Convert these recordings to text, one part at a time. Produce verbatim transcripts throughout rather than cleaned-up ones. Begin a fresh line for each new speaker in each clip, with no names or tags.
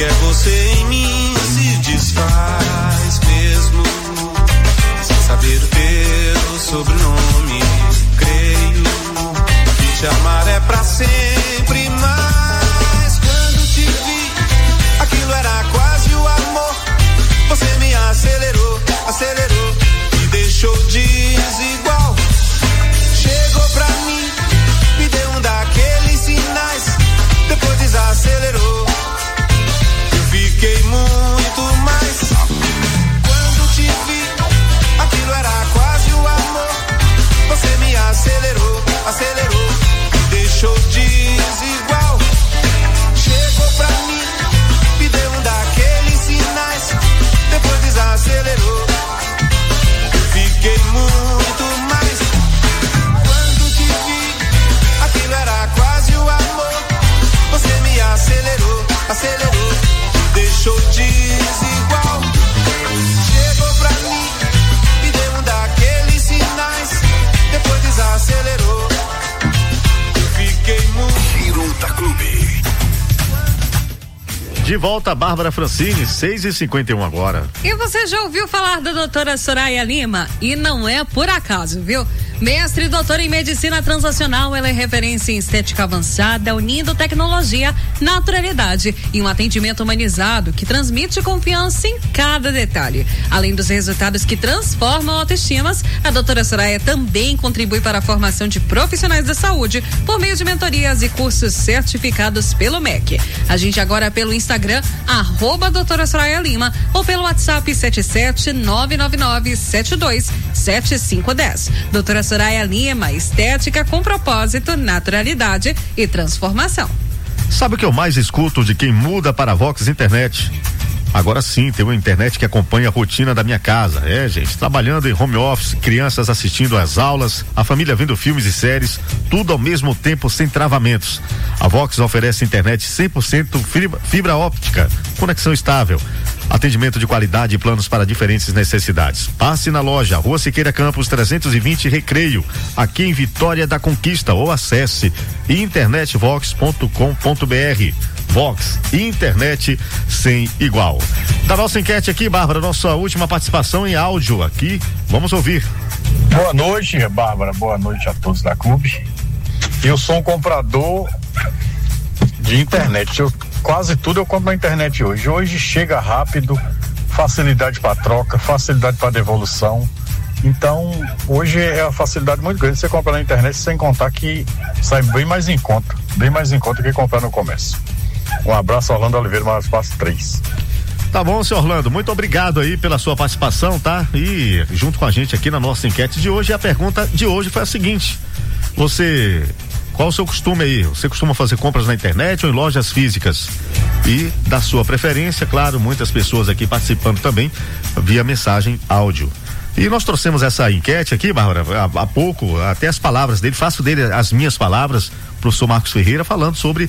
quer você em mim se desfaz mesmo, sem saber o teu sobrenome. Creio que te amar é pra sempre, mas quando te vi, aquilo era quase o amor. Você me acelerou, acelerou, me deixou desigual. Chegou pra mim, me deu um daqueles sinais, depois desacelerou. Eu fiquei muito mais. Quando te vi, aquilo era quase o amor. Você me acelerou, acelerou, me deixou desigual. Chegou pra mim, me deu um daqueles sinais, depois desacelerou. Eu fiquei muito mais. Quando te vi, aquilo era quase o amor. Você me acelerou, acelerou, me deixou desigual. Chegou pra mim, me deu um daqueles sinais, depois desacelerou. Eu fiquei muito.
Giro da Clube.
De volta, Bárbara Francini, seis e cinquenta e um agora.
E você já ouviu falar da doutora Soraya Lima? E não é por acaso, viu? Mestre e doutora em medicina transacional, ela é referência em estética avançada, unindo tecnologia, naturalidade e um atendimento humanizado que transmite confiança em cada detalhe. Além dos resultados que transformam autoestimas, a doutora Soraya também contribui para a formação de profissionais da saúde por meio de mentorias e cursos certificados pelo M E C. A gente agora pelo Instagram, arroba doutora Soraya Lima, ou pelo WhatsApp sete sete nove nove nove sete dois sete cinco um zero. Doutora Soraya Lima, estética com propósito, naturalidade e transformação.
Sabe o que eu mais escuto de quem muda para a Vox Internet? Agora sim, tem uma internet que acompanha a rotina da minha casa. É, gente, trabalhando em home office, crianças assistindo às aulas, a família vendo filmes e séries, tudo ao mesmo tempo sem travamentos. A Vox oferece internet cem por cento fibra, fibra óptica, conexão estável, atendimento de qualidade e planos para diferentes necessidades. Passe na loja Rua Siqueira Campos trezentos e vinte Recreio, aqui em Vitória da Conquista, ou acesse internet vox ponto com ponto br. Vox, internet sem igual. Da nossa enquete aqui, Bárbara, nossa última participação em áudio aqui, vamos ouvir.
Boa noite, Bárbara, boa noite a todos da clube. Eu sou um comprador de internet, eu, quase tudo eu compro na internet hoje. Hoje chega rápido, facilidade para troca, facilidade para devolução. Então, hoje é uma facilidade muito grande você comprar na internet, sem contar que sai bem mais em conta, bem mais em conta que comprar no comércio. Um abraço, Orlando Oliveira, mais espaço três.
Tá bom, senhor Orlando, muito obrigado aí pela sua participação, tá? E junto com a gente aqui na nossa enquete de hoje, a pergunta de hoje foi a seguinte: você, qual o seu costume aí? Você costuma fazer compras na internet ou em lojas físicas? E da sua preferência, claro, muitas pessoas aqui participando também via mensagem áudio. E nós trouxemos essa enquete aqui, Bárbara, há, há pouco, até as palavras dele, faço dele as minhas palavras, professor Marcos Ferreira, falando sobre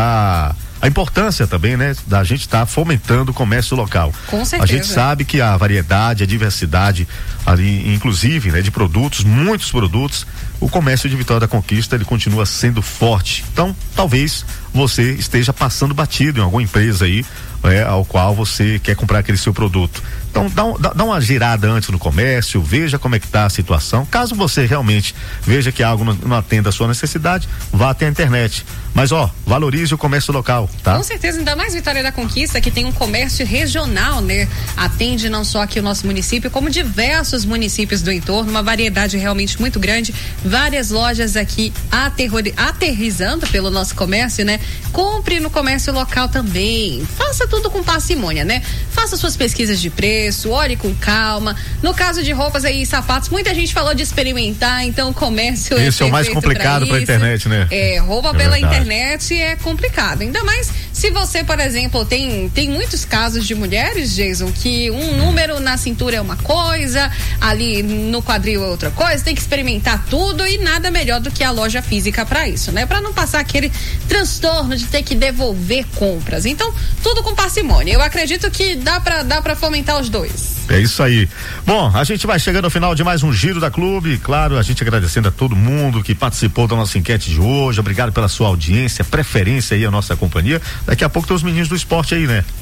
a a importância também, né, da gente estar tá fomentando o comércio local.
Com certeza.
A gente sabe que a variedade, a diversidade ali, inclusive, né, de produtos, muitos produtos, o comércio de Vitória da Conquista, ele continua sendo forte. Então, talvez você esteja passando batido em alguma empresa aí, é, ao qual você quer comprar aquele seu produto. Então, dá, um, dá, dá uma girada antes no comércio, veja como é que está a situação. Caso você realmente veja que algo não, não atenda a sua necessidade, vá até a internet. Mas, ó, valorize o comércio local, tá?
Com certeza, ainda mais Vitória da Conquista, que tem um comércio regional, né? Atende não só aqui o nosso município, como diversos municípios do entorno, uma variedade realmente muito grande, várias lojas aqui aterrori- aterrizando pelo nosso comércio, né? Compre no comércio local também, faça tudo com parcimônia, né? Faça suas pesquisas de preço, olhe com calma. No caso de roupas aí e sapatos, muita gente falou de experimentar, então o comércio
esse é, é o mais complicado para a internet, né?
É, roupa
é
pela
verdade.
internet é complicado, ainda mais se você, por exemplo, tem tem muitos casos de mulheres, Jason, que um número na cintura é uma coisa, ali no quadril é outra coisa, tem que experimentar tudo e nada melhor do que a loja física para isso, né? Para não passar aquele transtorno de ter que devolver compras. Então, tudo com parcimônia. Eu acredito que dá para dá para fomentar os dois.
É isso aí. Bom, a gente vai chegando ao final de mais um Giro da Clube. Claro, a gente agradecendo a todo mundo que participou da nossa enquete de hoje. Obrigado pela sua audiência, preferência aí, a nossa companhia. Daqui a pouco tem os meninos do esporte aí, né?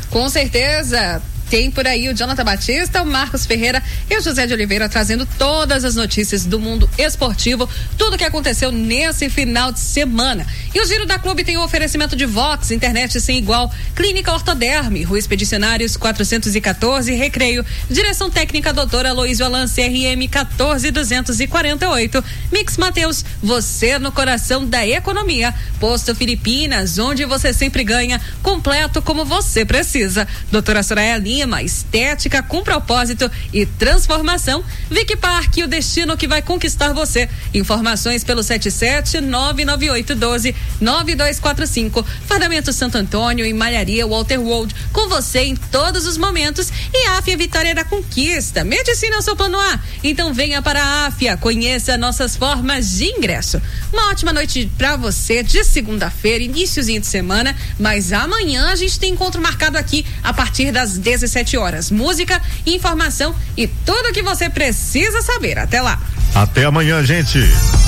Com certeza. Tem por aí o Jonathan Batista, o Marcos Ferreira e o José de Oliveira trazendo todas as notícias do mundo esportivo, tudo que aconteceu nesse final de semana. E o Giro da Clube tem o oferecimento de Vox, internet sem igual, Clínica Ortoderme, Rua Expedicionários quatrocentos e quatorze, Recreio, Direção Técnica doutora Aloysio Alan, C R M quatorze duzentos e quarenta e oito, Mix Mateus, você no coração da economia, Posto Filipinas, onde você sempre ganha, completo como você precisa. Doutora Soraya Lima, estética com propósito e transformação. Vic Park, o destino que vai conquistar você. Informações pelo sete sete nove nove oito um dois nove dois quatro cinco. Fardamento Santo Antônio e Malharia Walter Wold, com você em todos os momentos. E a Áfia Vitória da Conquista. Medicina é o seu plano A. Então venha para a Áfia, conheça nossas formas de ingresso. Uma ótima noite para você de segunda-feira, iniciozinho de semana, mas amanhã a gente tem encontro marcado aqui a partir das dezessete horas. Música, informação e tudo o que você precisa saber. Até lá.
Até amanhã, gente.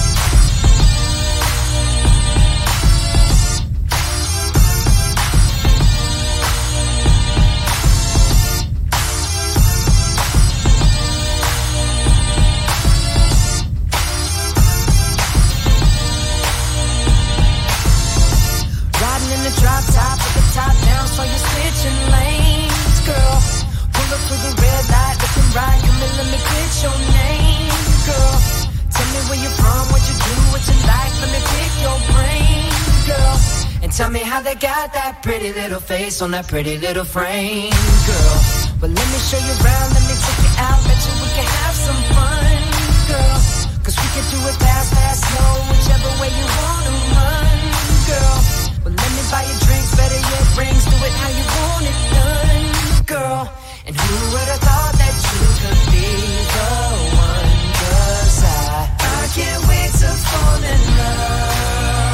Tell me how they got that pretty little face on that pretty little frame, girl. Well, let me show you around, let me take you out, bet you we can have some fun, girl. Cause we can do it fast, fast, slow, whichever way you wanna run, girl. Well, let me buy you drinks, better yet rings, do it how you want it done, girl. And who would've thought that you could be the one? Cause I, I can't wait to fall in love.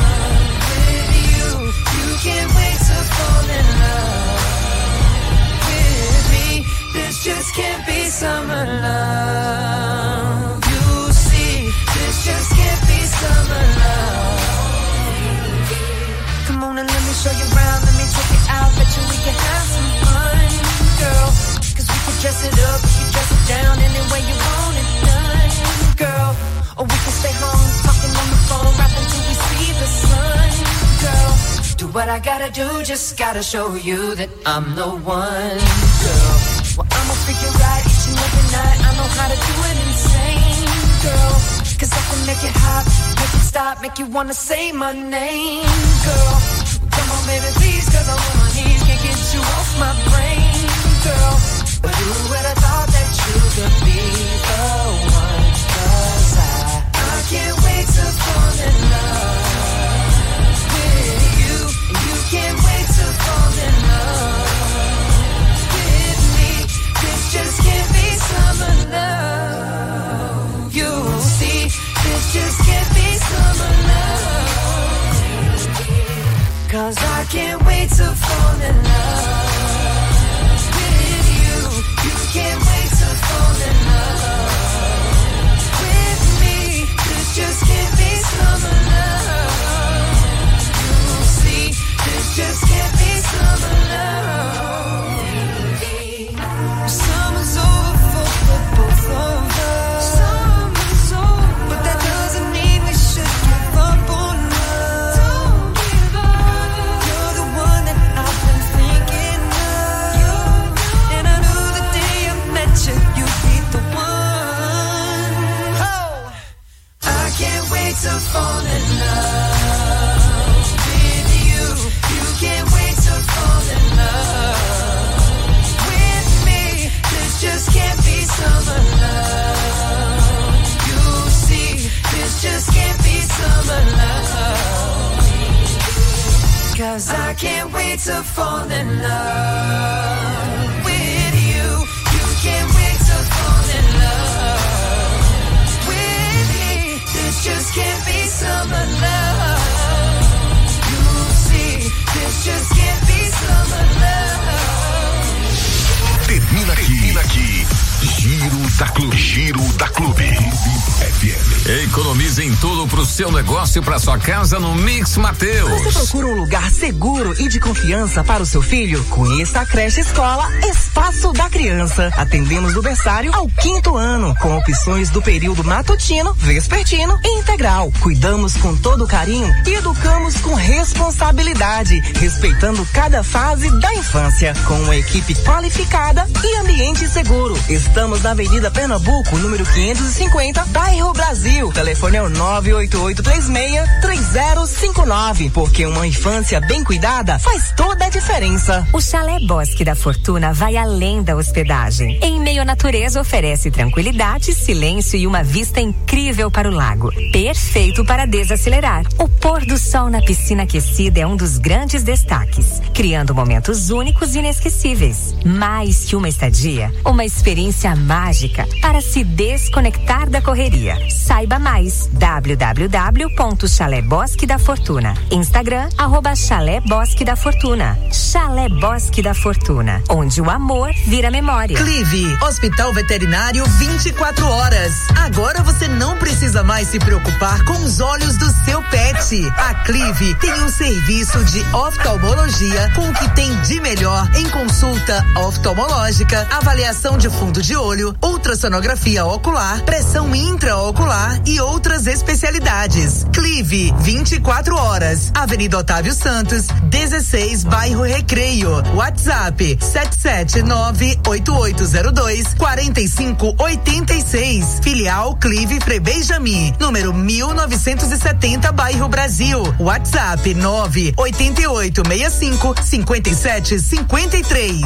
Can't wait to fall in love with me. This just can't be summer love. You see, this just can't be summer love. Come on and let me show you around, let me take you out, bet you we can have some fun, girl. Cause we can dress it up, we can dress it down any way you want it done, girl. Or we can stay home, talking on the phone, rapping till we see the sun, girl. Do what I gotta do, just gotta show you that I'm the one, girl. Well, I'ma freak you right each and every night. I know how to do it insane, girl. Cause I can make it hot, make it stop, make you wanna say my name, girl. Come on, baby, please, cause I'm on my knees, can't get you off my brain, girl. But who would've thought that you could be the one? Cause I, I can't wait to fall in love. Can't wait to fall in love with me. This just can't be summer love. You'll see, this just can't be summer love. Cause I can't wait to fall in love with you. You can't wait to fall in love with me. This just can't be summer love. Just can't be summer love. Summer's over for both of us. Summer's over, but that doesn't mean we should give up on love. Don't give up. You're the one that I've been thinking of. And I knew the day I met you, you'd be the one. Oh, I can't wait to fall in love. Can't wait to fall in love with me. This just can't be summer love. You see, this just can't be summer love. Cause I can't wait to fall in love with you. You can't wait to fall in love with me. This just can't be summer love. This just can't be summer love.
Termina aqui, Termina aqui. Giro da Clube. Giro da Clube. F M. Economize em tudo pro seu negócio e pra sua casa no Mix Mateus.
Você procura um lugar seguro e de confiança para o seu filho? Conheça a creche escola Espaço da Criança. Atendemos do berçário ao quinto ano, com opções do período matutino, vespertino e integral. Cuidamos com todo carinho e educamos com responsabilidade, respeitando cada fase da infância, com uma equipe qualificada e ambiente seguro. Estamos na Avenida Pernambuco, número quinhentos e cinquenta, bairro Brasil. O telefone é o nove oito oito três seis três zero cinco nove, porque uma infância bem cuidada faz toda a diferença.
O Chalé Bosque da Fortuna vai além da hospedagem. Em meio à natureza, oferece tranquilidade, silêncio e uma vista incrível para o lago. Perfeito para desacelerar. O pôr do sol na piscina aquecida é um dos grandes destaques, criando momentos únicos e inesquecíveis. Mais que uma estadia, uma experiência mágica para se desconectar da correria. Saiba mais, w w w ponto chalé bosque da fortuna. Instagram, arroba Chalé Bosque da Fortuna. Chalé Bosque da Fortuna, onde o amor vira memória.
Clive, Hospital Veterinário vinte e quatro horas. Agora você não precisa mais se preocupar com os olhos do seu pet. A Clive tem um serviço de oftalmologia com o que tem de melhor em consulta oftalmológica, avaliação de fundo de olho, ultrassonografia ocular, pressão intraocular e outras especialidades. Clive, vinte e quatro horas. Avenida Otávio Santos, dezesseis, bairro Recreio. WhatsApp sete sete nove oito oito zero dois quatro cinco oito seis. Filial Clive Frebeijami, número mil novecentos e setenta, bairro Brasil. WhatsApp nove oito oito seis cinco cinco sete cinco três.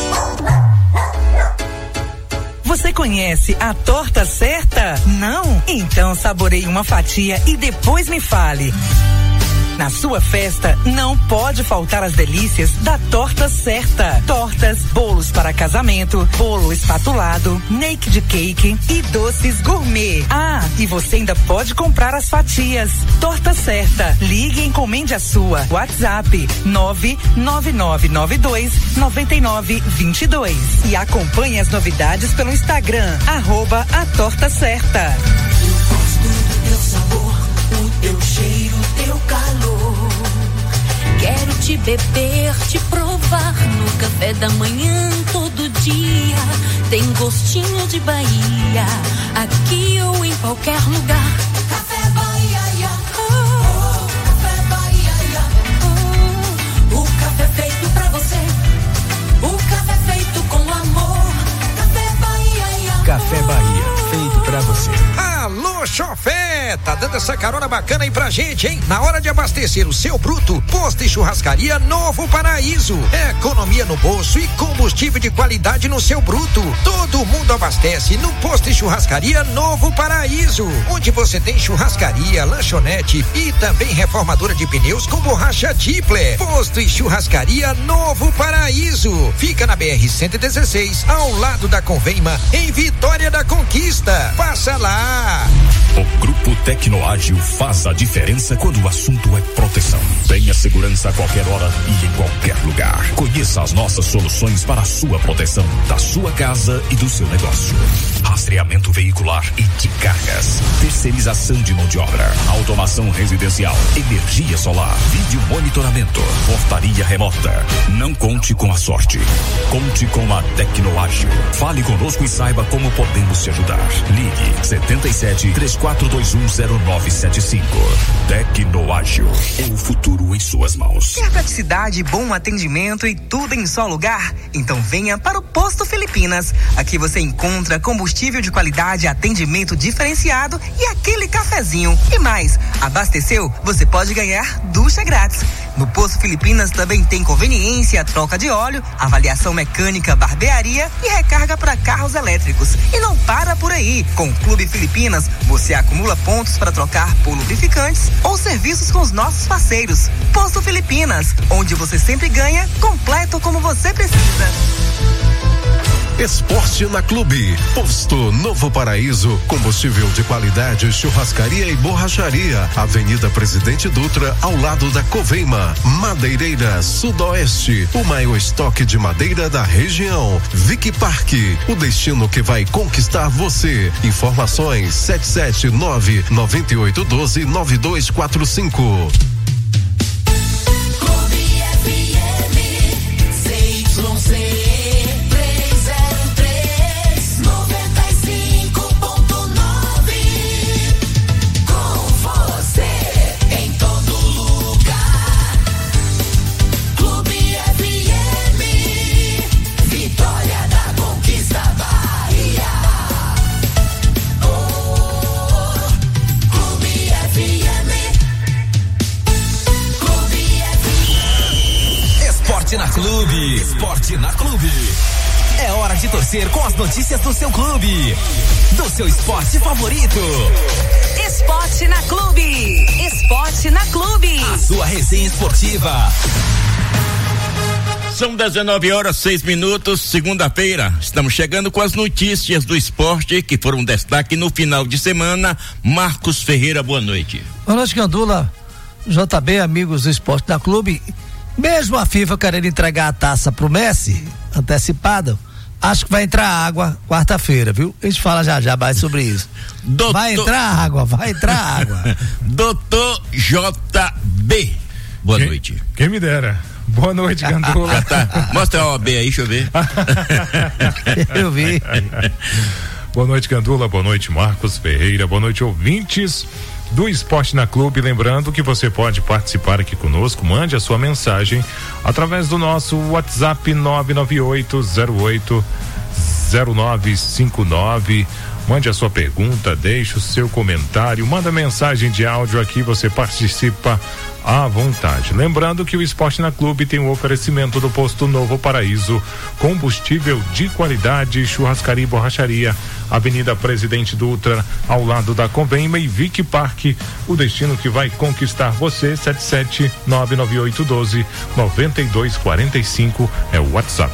Você conhece a torta certa? Não? Então saboreie uma fatia e depois me fale. Na sua festa, não pode faltar as delícias da Torta Certa. Tortas, bolos para casamento, bolo espatulado, naked cake e doces gourmet. Ah, e você ainda pode comprar as fatias. Torta Certa. Ligue e encomende a sua. WhatsApp nove nove nove nove dois nove nove dois dois. E acompanhe as novidades pelo Instagram, arroba a Torta Certa.
Eu gosto do teu sabor, o teu cheiro, o teu calor. Quero te beber, te provar no café da manhã todo dia. Tem gostinho de Bahia, aqui ou em qualquer lugar. Café Bahia, oh, Café Bahia, oh, o café feito pra você, o café feito com amor. Café Bahia,
Café Bahia, feito pra você.
Alô, chofé, tá dando essa carona bacana aí pra gente, hein? Na hora de abastecer o seu bruto, Posto e Churrascaria Novo Paraíso. Economia no bolso e combustível de qualidade no seu bruto. Todo mundo abastece no Posto e Churrascaria Novo Paraíso, onde você tem churrascaria, lanchonete e também reformadora de pneus com borracha Tipler. Posto e Churrascaria Novo Paraíso. Fica na B R cento e dezesseis, ao lado da Convema, em Vitória da Conquista. Passa lá.
O Grupo Tecnoágil faz a diferença quando o assunto é proteção. Tenha segurança a qualquer hora e em qualquer lugar. Conheça as nossas soluções para a sua proteção, da sua casa e do seu negócio. Rastreamento veicular e de cargas, terceirização de mão de obra, automação residencial, energia solar, vídeo monitoramento, portaria remota. Não conte com a sorte, conte com a Tecnoágil. Fale conosco e saiba como podemos te ajudar. Ligue setenta e sete, três quatro dois um zero nove sete cinco. Tecnoágil, é o futuro em suas mãos.
Quer praticidade, bom atendimento e tudo em só lugar? Então venha para o Posto Filipinas. Aqui você encontra combustível de qualidade, atendimento diferenciado e aquele cafezinho. E mais, abasteceu? Você pode ganhar ducha grátis. No Posto Filipinas também tem conveniência, troca de óleo, avaliação mecânica, barbearia e recarga para carros elétricos. E não para por aí. Com o Clube Filipinas, você acumula pontos para trocar por lubrificantes ou serviços com os nossos parceiros. Posto Filipinas, onde você sempre ganha, completo como você precisa.
Esporte na Clube. Posto Novo Paraíso, combustível de qualidade, churrascaria e borracharia. Avenida Presidente Dutra, ao lado da Coveima. Madeireira Sudoeste, o maior estoque de madeira da região. Vic Park, o destino que vai conquistar você. Informações sete sete nove, nove oito um dois, nove dois quatro cinco.
Na Clube. Esporte na Clube. É hora de torcer com as notícias do seu clube. Do seu esporte favorito.
Esporte na Clube. Esporte na Clube.
A sua resenha esportiva.
São dezenove horas, seis minutos, segunda-feira. Estamos chegando com as notícias do esporte que foram destaque no final de semana. Marcos Ferreira, boa noite.
Boa noite, Gandula. J B, amigos do Esporte na Clube. Mesmo a FIFA querendo entregar a taça pro Messi, antecipada, acho que vai entrar água quarta-feira, viu? A gente fala já já mais sobre isso. Doutor... Vai entrar água, vai entrar água.
Doutor J B, boa
quem,
noite.
Quem me dera. Boa noite, Gandula.
Tá. Mostra a O B aí, deixa eu ver.
Eu vi.
Boa noite, Gandula. Boa noite, Marcos Ferreira. Boa noite, ouvintes do Esporte na Clube. Lembrando que você pode participar aqui conosco, mande a sua mensagem através do nosso WhatsApp nove nove oito zero oito zero nove cinco nove. Mande a sua pergunta, deixe o seu comentário, manda mensagem de áudio aqui, você participa à vontade. Lembrando que o Esporte na Clube tem o um oferecimento do Posto Novo Paraíso, combustível de qualidade, churrascaria e borracharia, Avenida Presidente Dutra, ao lado da Convenma, e Vic Park, o destino que vai conquistar você. Sete sete nove nove oito um dois, nove dois quatro cinco é o WhatsApp.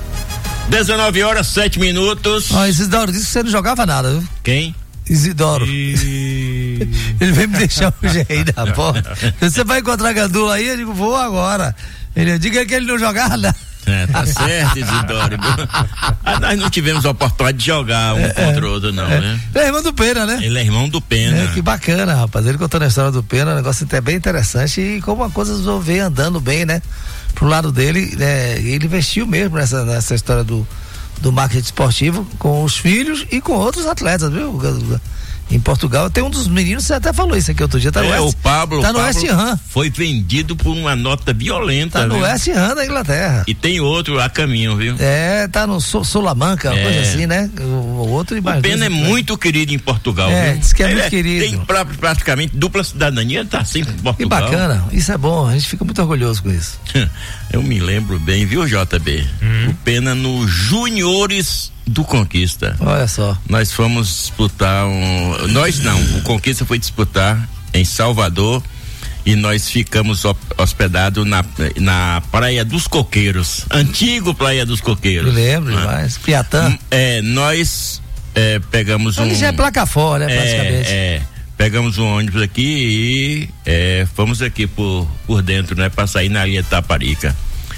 dezenove horas, sete minutos.
Ó, Isidoro disse que você não jogava nada, viu?
Quem?
Isidoro.
E...
Ele veio me deixar hoje aí na porta. Você vai encontrar Gandula aí? Eu digo, vou agora. Ele diga que ele não jogava nada.
É, tá certo, Isidoro. Ah, nós não tivemos a oportunidade de jogar um é, contra o outro, não,
é.
né?
Ele é irmão do Pena, né?
Ele é irmão do Pena.
É, que bacana, rapaz. Ele contando a história do Pena, um negócio até bem interessante, e como a coisa veio andando bem, né? Pro lado dele, né? Ele investiu mesmo nessa, nessa história do, do marketing esportivo com os filhos e com outros atletas, viu? Em Portugal tem um dos meninos, você até falou isso aqui outro dia, tá no
é,
West,
o Pablo,
tá no
Pablo
West Ham.
Foi vendido por uma nota violenta.
Tá no
viu?
West Ham da Inglaterra.
E tem outro a caminho, viu?
É, tá no Solamanca, uma é. coisa assim, né? O, o outro e mais
O Pena é muito querido em Portugal,
é,
viu?
Diz que é
Ele
muito
é,
querido.
Tem pra, praticamente dupla cidadania, tá sempre em Portugal.
Que bacana, isso é bom, a gente fica muito orgulhoso com isso.
Eu me lembro bem, viu, J B? Hum. O Pena no Juniores do Conquista.
Olha só.
Nós fomos disputar um. Nós não, o Conquista foi disputar em Salvador e nós ficamos hospedados na, na Praia dos Coqueiros. Antigo Praia dos Coqueiros.
Eu lembro demais. Né? Piatã.
É, nós é, pegamos um.
Ali já é placa fora, né? Praticamente.
É, é, pegamos um ônibus aqui e é, fomos aqui por, por dentro, né? Pra sair na Ilha Taparica.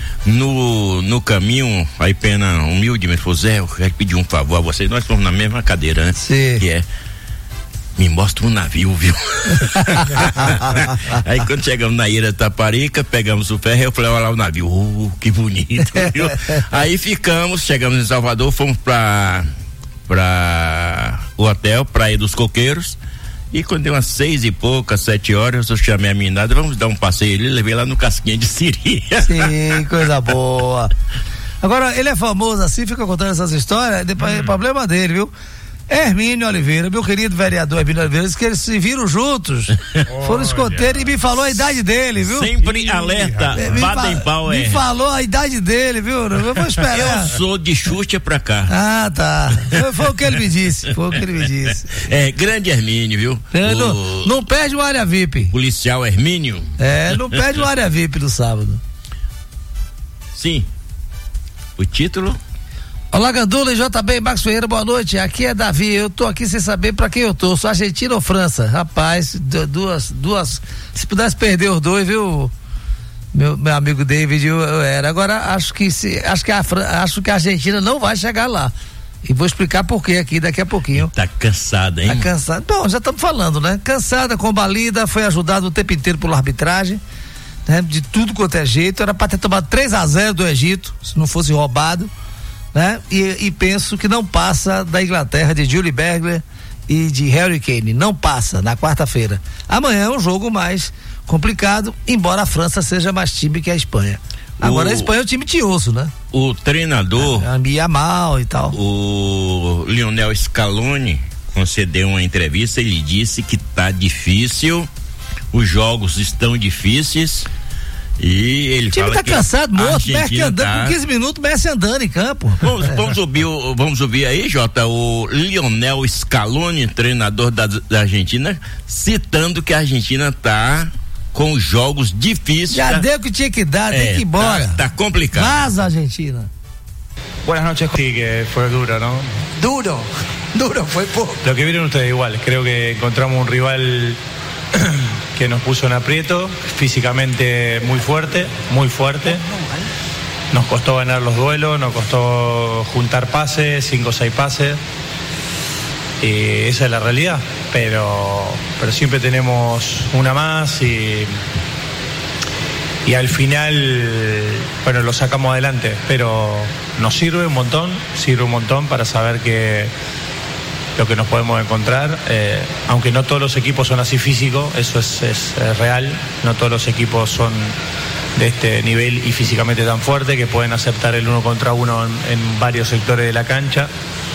No, no caminho, aí Pena humildemente falou, Zé, eu quero pedir um favor a você. Nós fomos na mesma cadeira, né?
Sim.
Que é, me mostra um navio, viu? Aí quando chegamos na Ilha Taparica, pegamos o ferro, eu falei, olha lá o navio, oh, que bonito, viu? Aí ficamos, chegamos em Salvador, fomos pra, pra o hotel, Praia dos Coqueiros. E quando deu umas seis e poucas, sete horas, eu chamei a meninada, vamos dar um passeio ali, levei lá no Casquinha de Siri.
Sim, coisa boa. Agora, ele é famoso assim, fica contando essas histórias, depois, hum. problema dele, viu? Hermínio Oliveira, meu querido vereador Hermínio Oliveira, disse que eles se viram juntos, Olha. foram escoteiros e me falou a idade dele, viu?
Sempre alerta, é, Baden Powell.
Me falou a idade dele, viu? Eu vou esperar.
Eu sou de Xuxa pra cá.
Ah, tá. Foi, foi o que ele me disse, foi o que ele me disse.
É, grande Hermínio, viu?
É, não, não perde uma área V I P.
Policial Hermínio.
É, não perde uma área V I P no sábado.
Sim. O título?
Olá, Gandula e J B, Marcos Ferreira, boa noite. Aqui é Davi, eu tô aqui sem saber pra quem eu tô. Sou Argentina ou França? Rapaz, duas, duas. Se pudesse perder os dois, viu? Meu, meu amigo David, eu, eu era. Agora, acho que se, acho que a acho que a Argentina não vai chegar lá. E vou explicar por quê aqui daqui a pouquinho.
Tá cansada, hein?
Tá cansada. Bom, já estamos falando, né? Cansada, combalida, foi ajudado o tempo inteiro pela arbitragem, né? De tudo quanto é jeito. Era pra ter tomado três a zero do Egito, se não fosse roubado. Né? E, e penso que não passa da Inglaterra, de Julie Bergler e de Harry Kane, não passa na quarta-feira. Amanhã é um jogo mais complicado, embora a França seja mais time que a Espanha. Agora o, a Espanha é um time tioso, né?
O treinador
a, a Yamal e tal.
O Lionel Scaloni concedeu uma entrevista, ele disse que tá difícil, os jogos estão difíceis. E ele
o time
fala
tá
que
cansado, morto, Messi andando,
tá...
com quinze minutos, Messi andando em campo.
Vamos, vamos, ouvir, vamos ouvir aí, Jota, o Lionel Scaloni, treinador da, da Argentina, citando que a Argentina tá com jogos difíceis.
Já
tá...
deu o que tinha que dar,
é,
tem que ir embora.
Tá, tá complicado.
Vaza, Argentina.
Buenas noches. Sí, que fue duro, ¿no?
Duro, duro, fue poco.
Lo que vieron ustedes igual, creo que encontramos un rival que nos puso en aprieto, físicamente muy fuerte, muy fuerte. Nos costó ganar los duelos, nos costó juntar pases, cinco o seis pases. Y esa es la realidad, pero, pero siempre tenemos una más y, y al final, bueno, lo sacamos adelante, pero nos sirve un montón, sirve un montón para saber que lo que nos podemos encontrar, eh, aunque no todos los equipos son así físicos, eso es, es, es real, no todos los equipos son de este nivel y físicamente tan fuerte que pueden aceptar el uno contra uno en, en varios sectores de la cancha,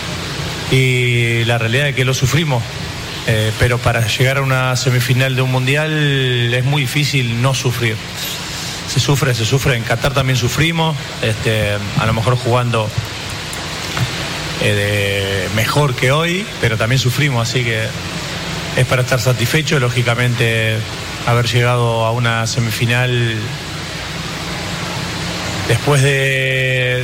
y la realidad es que lo sufrimos, eh, pero para llegar a una semifinal de un mundial es muy difícil no sufrir. Se sufre, se sufre, en Qatar también sufrimos, este, a lo mejor jugando Eh, de mejor que hoy, pero también sufrimos, así que es para estar satisfecho. Lógicamente, haber llegado a una semifinal después de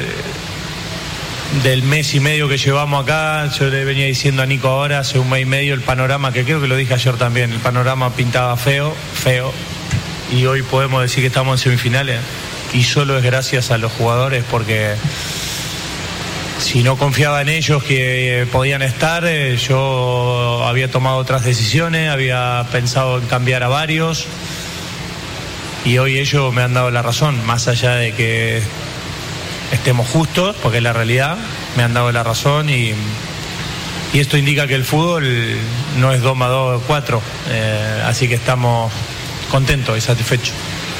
del mes y medio que llevamos acá, yo le venía diciendo a Nico ahora, hace un mes y medio, el panorama, que creo que lo dije ayer también, el panorama pintaba feo, feo, y hoy podemos decir que estamos en semifinales, y solo es gracias a los jugadores, porque si no confiaba en ellos que podían estar, eh, yo había tomado otras decisiones, había pensado en cambiar a varios, y hoy ellos me han dado la razón, más allá de que estemos justos, porque es la realidad, me han dado la razón, y, y esto indica que el fútbol no es dos más dos, cuatro, eh, así que estamos contentos y satisfechos.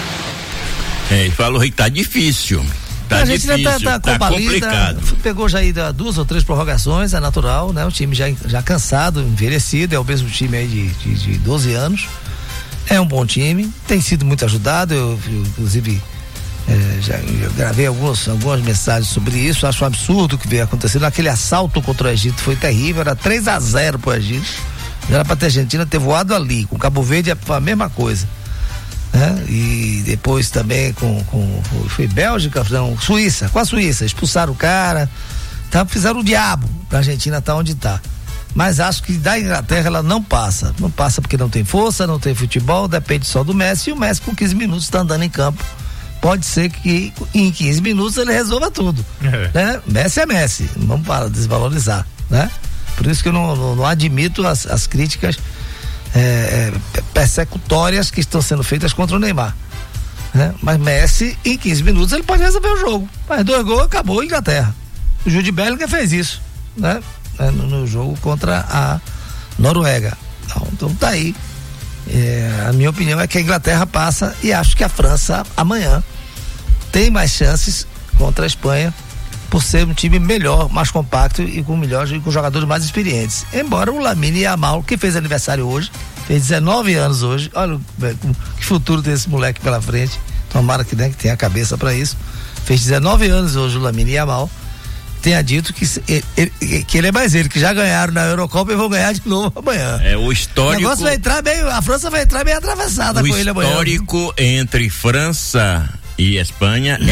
Ele falou que tá difícil. Tá
a gente
difícil,
tá, tá,
tá complicado.
Pegou já aí duas ou três prorrogações, é natural, né? O time já, já cansado, envelhecido, é o mesmo time aí de, de, de doze anos. É um bom time, tem sido muito ajudado. Eu, eu inclusive, é, já eu gravei algumas, algumas mensagens sobre isso. Acho um absurdo o que veio acontecendo. Aquele assalto contra o Egito foi terrível, era três a zero pro Egito. Era pra ter a Argentina ter voado ali. Com Cabo Verde é a mesma coisa. Né? E depois também com, com foi Bélgica, não, Suíça, com a Suíça, expulsaram o cara, tá, fizeram o diabo pra Argentina estar tá onde tá. Mas acho que da Inglaterra ela não passa, não passa porque não tem força, não tem futebol, depende só do Messi, e o Messi com quinze minutos está andando em campo, pode ser que em quinze minutos ele resolva tudo, é. Né? Messi é Messi, não vamos para desvalorizar, né? Por isso que eu não, não, não admito as, as críticas É, é, persecutórias que estão sendo feitas contra o Neymar, né? Mas Messi em quinze minutos ele pode resolver o jogo, mas dois gols, acabou a Inglaterra. O Jude Bellingham fez isso, né? No, no jogo contra a Noruega. Então, então tá aí, é, a minha opinião é que a Inglaterra passa, e acho que a França amanhã tem mais chances contra a Espanha, por ser um time melhor, mais compacto e com melhores, com jogadores mais experientes. Embora o Lamine Yamal, que fez aniversário hoje, fez dezenove anos hoje, olha que futuro tem esse moleque pela frente, tomara que, né, que tenha a cabeça para isso, fez dezenove anos hoje o Lamine Yamal, tenha dito que ele, que ele é mais ele, que já ganharam na Eurocopa e vão ganhar de novo amanhã.
É o histórico.
O negócio vai entrar meio, a França vai entrar meio atravessada com ele amanhã.
O histórico entre França e Espanha é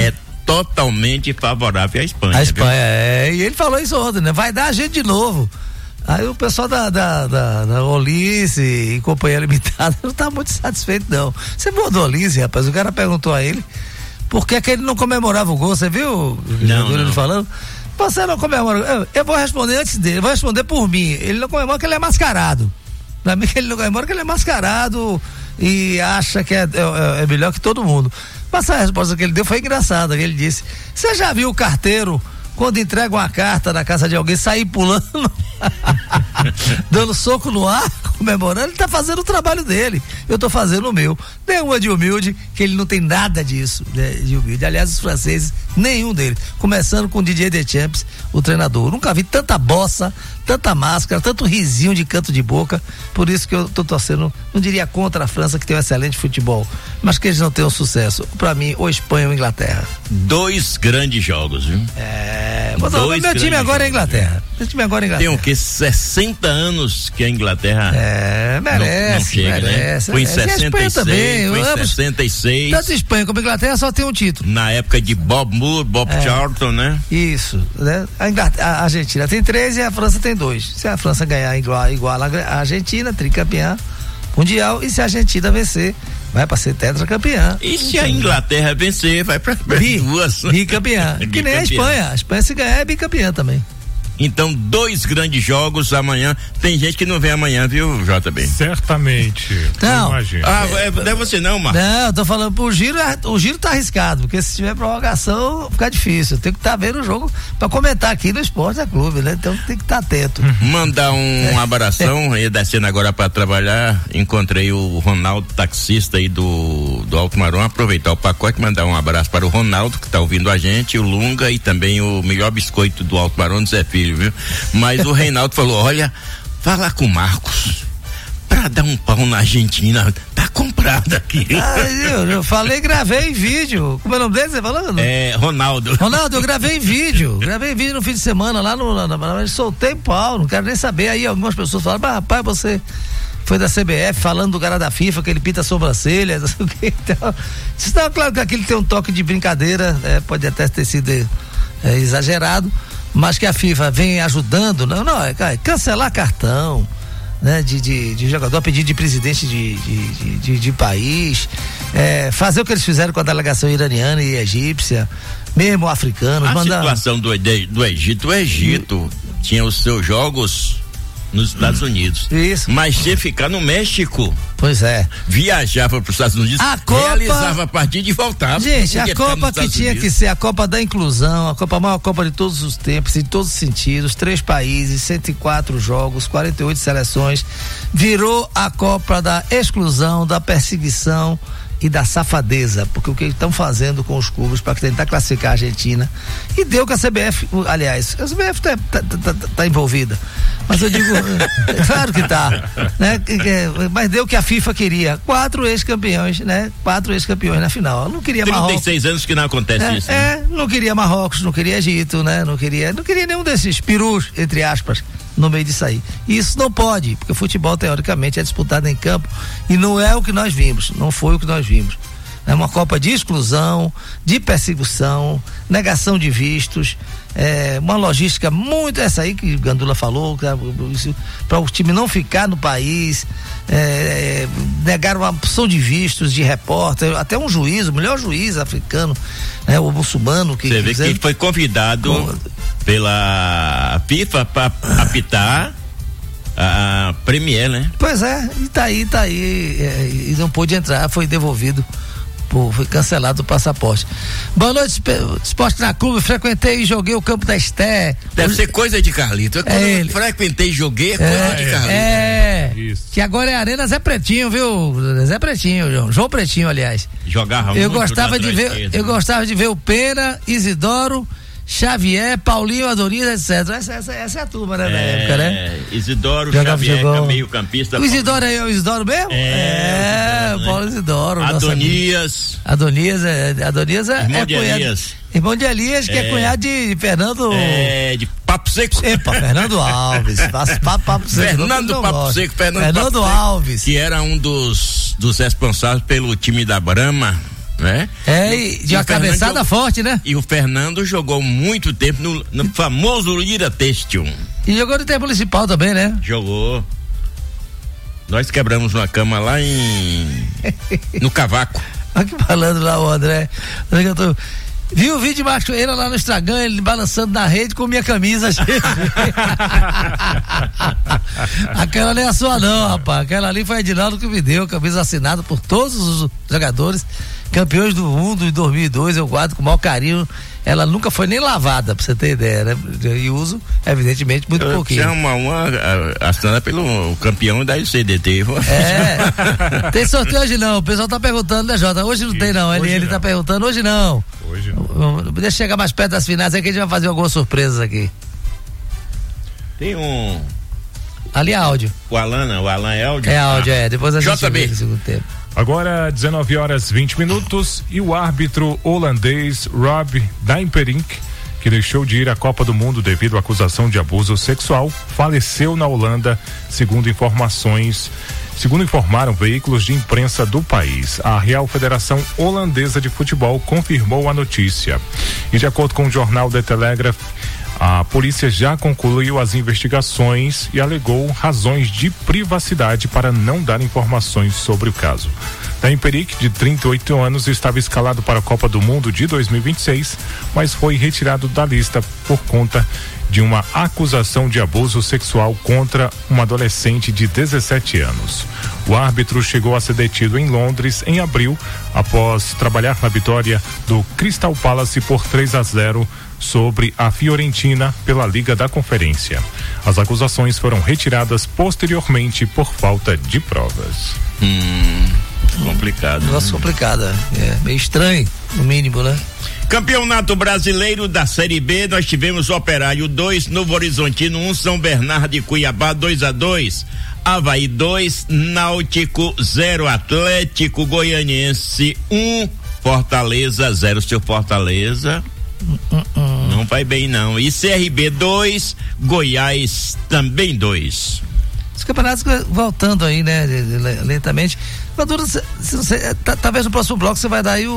totalmente favorável à Espanha.
A Espanha,
viu?
é, e ele falou isso ontem, né? Vai dar a gente de novo. Aí o pessoal da, da, da, da Olice e Companhia Limitada não tá muito satisfeito, não. Você viu do Olice, rapaz? O cara perguntou a ele por que, que ele não comemorava o gol, você viu?
Não, não.
Ele falando. Você não comemora. Eu, eu vou responder antes dele, eu vou responder por mim. Ele não comemora porque ele é mascarado. Pra mim, ele não comemora porque ele é mascarado e acha que é, é, é melhor que todo mundo. Mas a resposta que ele deu foi engraçada. Ele disse: você já viu o carteiro, quando entrega uma carta na casa de alguém, sair pulando, dando soco no ar, comemorando? Ele tá fazendo o trabalho dele, eu tô fazendo o meu. Tem uma de humilde, que ele não tem nada disso, né, de humilde. Aliás, os franceses, nenhum deles, começando com o Didier Deschamps, o treinador. Eu nunca vi tanta bossa, tanta máscara, tanto risinho de canto de boca. Por isso que eu tô torcendo, não diria contra a França, que tem um excelente futebol, mas que eles não tenham sucesso. Pra mim, ou Espanha ou Inglaterra.
Dois grandes jogos, viu?
É, Dois meu time agora é a Inglaterra. Meu time agora é a Inglaterra.
Tem o que? sessenta anos que a Inglaterra
é, merece,
não, não chega,
merece,
né? Foi em
merece.
sessenta e seis,
também,
foi em sessenta e seis.
Tanto Espanha como Inglaterra só tem um título.
Na época de Bob Moore, Bob
é,
Charlton, né?
Isso, né? A, Inglaterra, a Argentina tem três e a França tem dois. Se a França ganhar igual, igual a Argentina, tricampeã mundial, e se a Argentina vencer, vai para ser tetracampeã.
E se a Inglaterra vencer, vai para
Bi,
duas.
Bicampeã. Que nem a Espanha. A Espanha, se ganhar, é bicampeã também.
Então, dois grandes jogos amanhã. Tem gente que não vem amanhã, viu, J B?
Certamente.
Não.
Imagina.
Ah, é, não é você não, Marcos?
Não, eu tô falando pro giro, o giro tá arriscado, porque se tiver prorrogação, fica difícil. Tem que estar tá vendo o jogo pra comentar aqui no Esporte da Clube, né? Então tem que estar tá atento.
Mandar um é. abração, ia descendo agora pra trabalhar, encontrei o Ronaldo, taxista aí do, do Alto Marão, aproveitar o pacote, mandar um abraço para o Ronaldo, que tá ouvindo a gente, o Lunga e também o melhor biscoito do Alto Marão, Zé Filho. Viu? Mas o Reinaldo falou: olha, fala com o Marcos pra dar um pau na Argentina, tá comprado aqui.
Ah, eu, eu falei, gravei em vídeo. Como é o nome dele, você falando?
É, Ronaldo.
Ronaldo, eu gravei em vídeo, gravei em vídeo no fim de semana lá no, na, na, soltei pau, não quero nem saber. Aí algumas pessoas falaram: mas rapaz, você foi da C B F falando do cara da FIFA, que ele pinta a sobrancelha, não sei o que. Então, está claro que aquilo tem um toque de brincadeira, é, pode até ter sido é, exagerado, mas que a FIFA vem ajudando, não, não, é, é cancelar cartão, né, de, de, de jogador, pedido de presidente de, de, de, de país, é, fazer o que eles fizeram com a delegação iraniana e egípcia, mesmo africanos.
A
mandar...
situação do, do Egito, o Egito e... tinha os seus jogos nos Estados Unidos.
Isso.
Mas se ficar no México.
Pois é.
Viajava para os Estados Unidos,
a Copa...
realizava a partida e voltava.
Gente, a Copa que tinha Unidos. que ser a Copa da inclusão, a Copa a maior Copa de todos os tempos, em todos os sentidos, três países, cento e quatro jogos, quarenta e oito seleções, virou a Copa da exclusão, da perseguição e da safadeza, porque o que estão fazendo com os clubes para tentar classificar a Argentina, e deu que a C B F, aliás, a C B F tá, tá, tá, tá envolvida, mas eu digo, claro que tá, né? Mas deu que a FIFA queria, quatro ex-campeões, né? Quatro ex-campeões na final, não queria Marrocos.
trinta e seis anos que não acontece
é,
isso,
né? É, não queria Marrocos, não queria Egito, né? Não queria, não queria nenhum desses perus, entre aspas, no meio disso aí. E isso não pode, porque o futebol teoricamente é disputado em campo e não é o que nós vimos, não foi o que nós vimos. É uma Copa de exclusão, de perseguição, negação de vistos, é, uma logística muito, essa aí que o Gandula falou, para o time não ficar no país, é, negar uma opção de vistos de repórter, até um juiz, o melhor juiz africano, né, o muçulmano que...
Você vê que ele foi convidado com... pela FIFA para apitar a Premier, né?
Pois é, e tá aí, tá aí, é, e não pôde entrar, foi devolvido. Foi cancelado o passaporte. Boa noite, Esporte na Clube. Frequentei e joguei o campo da Esté.
Deve o... ser coisa de Carlito. É quando é eu frequentei e joguei, é coisa é, de Carlito.
É, Isso. Que agora é Arena Zé Pretinho, viu? Zé Pretinho, João, João Pretinho, aliás.
Jogava
eu
muito
gostava de ver,
esquerda,
Eu
né?
gostava de ver o Pena, Isidoro, Xavier, Paulinho, Adonias, etcétera. Essa, essa, essa é a turma, né, é, na época, né?
Isidoro,
jogava
Xavier, meio campista.
O Isidoro aí é o Isidoro mesmo?
É,
é o Paulo Isidoro.
Adonias.
Adonias é, Adonias é,
irmão
é
de
cunhado,
Elias.
Irmão de Elias, que é, é cunhado de Fernando.
É, de Papo Seco.
Epa, Fernando Alves. Papo, papo Seco.
Fernando Papo Seco, Fernando,
Fernando
Papo
Alves.
Seco, que era um dos, dos responsáveis pelo time da Brahma. né?
É, e de uma cabeçada jogou, forte, né?
E o Fernando jogou muito tempo no, no famoso Lira Têxtil.
E jogou no tempo municipal também, né?
Jogou. Nós quebramos uma cama lá em no Cavaco.
Olha que falando lá o André. Eu tô... Viu o vídeo de Marcos Ferreira lá no Instagram, ele balançando na rede com minha camisa. Aquela ali é a sua não, rapaz. Aquela ali foi a Edinaldo que me deu, camisa assinada por todos os jogadores, campeões do mundo em dois mil e dois, eu guardo com o maior carinho. Ela nunca foi nem lavada, pra você ter ideia, né? E uso, evidentemente, muito eu pouquinho.
Chama uma assinada pelo campeão da C D T.
É. Tem sorteio hoje não, o pessoal tá perguntando, né, Jota? Hoje não Isso, tem não, ele, ele tá perguntando, hoje não.
Hoje não.
Deixa chegar mais perto das finais aí que a gente vai fazer algumas surpresas aqui.
Tem um...
Ali é áudio.
O Alan, o Alan é áudio?
É áudio, ah. é. Depois a gente
J B.
vê no segundo tempo.
Agora, dezenove horas e vinte minutos, e o árbitro holandês Rob Dijnperink, que deixou de ir à Copa do Mundo devido à acusação de abuso sexual, faleceu na Holanda, segundo informações, segundo informaram veículos de imprensa do país. A Real Federação Holandesa de Futebol confirmou a notícia. E de acordo com o jornal The Telegraph, a polícia já concluiu as investigações e alegou razões de privacidade para não dar informações sobre o caso. Dijnperink, de trinta e oito anos, estava escalado para a Copa do Mundo de dois mil e vinte e seis, mas foi retirado da lista por conta de uma acusação de abuso sexual contra uma adolescente de dezessete anos. O árbitro chegou a ser detido em Londres em abril, após trabalhar na vitória do Crystal Palace por três a zero sobre a Fiorentina pela Liga da Conferência. As acusações foram retiradas posteriormente por falta de provas.
Hum, complicado.
Nossa, complicada. É meio estranho, no mínimo, né?
Campeonato Brasileiro da Série B, nós tivemos Operário dois, Novo Horizontino um, São Bernardo e Cuiabá dois a dois, Avaí dois, Náutico zero, Atlético Goianiense um, Fortaleza zero, seu Fortaleza uh, uh, uh. não vai bem não, e C R B dois, Goiás também dois.
Os campeonatos voltando aí, né, lentamente. Maduro, se, se você, tá, talvez no próximo bloco você vai dar aí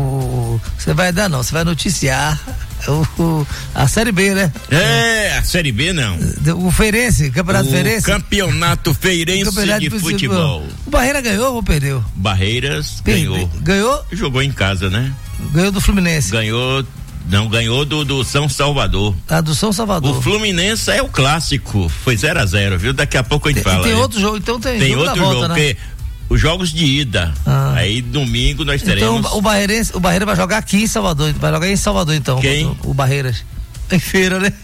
o, você vai dar não, você vai noticiar o, o, a Série B, né?
É, a Série B não.
O Feirense, Campeonato
o
Feirense.
Campeonato Feirense campeonato de, de futebol. futebol.
O Barreira ganhou ou perdeu?
Barreiras ganhou.
Ganhou?
Jogou em casa, né?
Ganhou do Fluminense.
Ganhou Não, ganhou do, do São Salvador.
Ah, do São Salvador.
O Fluminense é o clássico. Foi zero a zero, viu? Daqui a pouco a gente
tem,
fala.
Tem
aí.
outro jogo, então tem,
tem
jogo
outro
volta,
jogo,
né?
porque os jogos de ida. Ah. Aí domingo nós teremos.
Então o Barreirense, o Barreira vai jogar aqui em Salvador. Vai jogar em Salvador, então.
Quem?
O, o Barreiras. Em feira, né?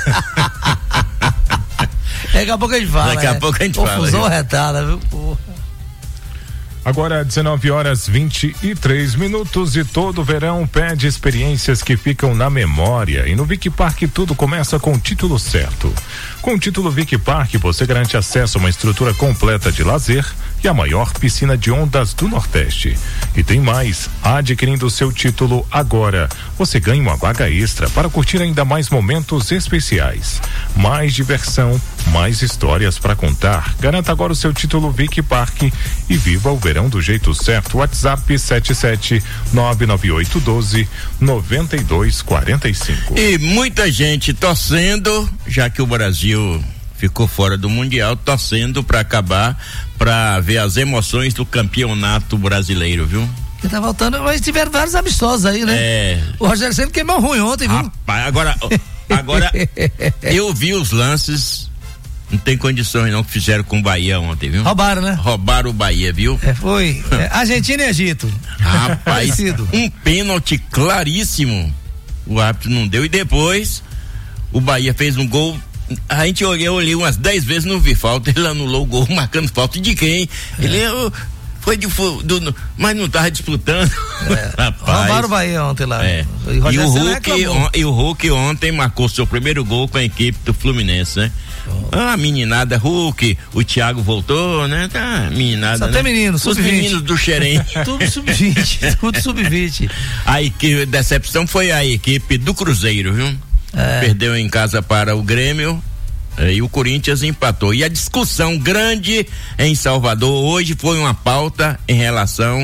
Daqui a pouco a gente fala.
Daqui a
né?
pouco a gente
Confusão
fala.
Confusão retada, viu? Porra.
Agora, dezenove horas vinte e três minutos, e todo verão pede experiências que ficam na memória. E no Vic Park tudo começa com o título certo. Com o título Vic Park você garante acesso a uma estrutura completa de lazer e a maior piscina de ondas do Nordeste. E tem mais, adquirindo o seu título agora, você ganha uma vaga extra para curtir ainda mais momentos especiais. Mais diversão, mais histórias para contar. Garanta agora o seu título Vic Park e viva o verão do jeito certo. WhatsApp sete sete nove nove oito um dois nove dois quatro cinco.
E muita gente torcendo, já que o Brasil ficou fora do Mundial, torcendo para acabar, para ver as emoções do campeonato brasileiro, viu?
Que tá voltando, mas tiveram vários amistosos aí, né?
É.
O Rogério sempre queimou ruim ontem, viu?
Rapaz, agora, agora eu vi os lances, não tem condições não que fizeram com o Bahia ontem, viu?
Roubaram, né?
Roubaram o Bahia, viu?
É, foi. É, Argentina e Egito.
Rapaz, um pênalti claríssimo. O árbitro não deu, e depois o Bahia fez um gol. A gente olhou, eu olhei umas dez vezes, não vi falta. Ele anulou o gol marcando falta de quem? É. Ele eu, foi de do, mas não tava disputando.
É. Rapaz. Roubaram o Bahia ontem lá.
É. E, e, o Hulk, on, e o Hulk ontem marcou seu primeiro gol com a equipe do Fluminense, né? Oh. A meninada Hulk, o Thiago voltou, né? Tá, meninada.
Só
né?
tem menino, sub vinte.
Os meninos do Xerém.
Tudo sub vinte, tudo sub vinte.
A equipe, decepção foi a equipe do Cruzeiro, viu? É. Perdeu em casa para o Grêmio, e o Corinthians empatou. E a discussão grande em Salvador hoje foi uma pauta em relação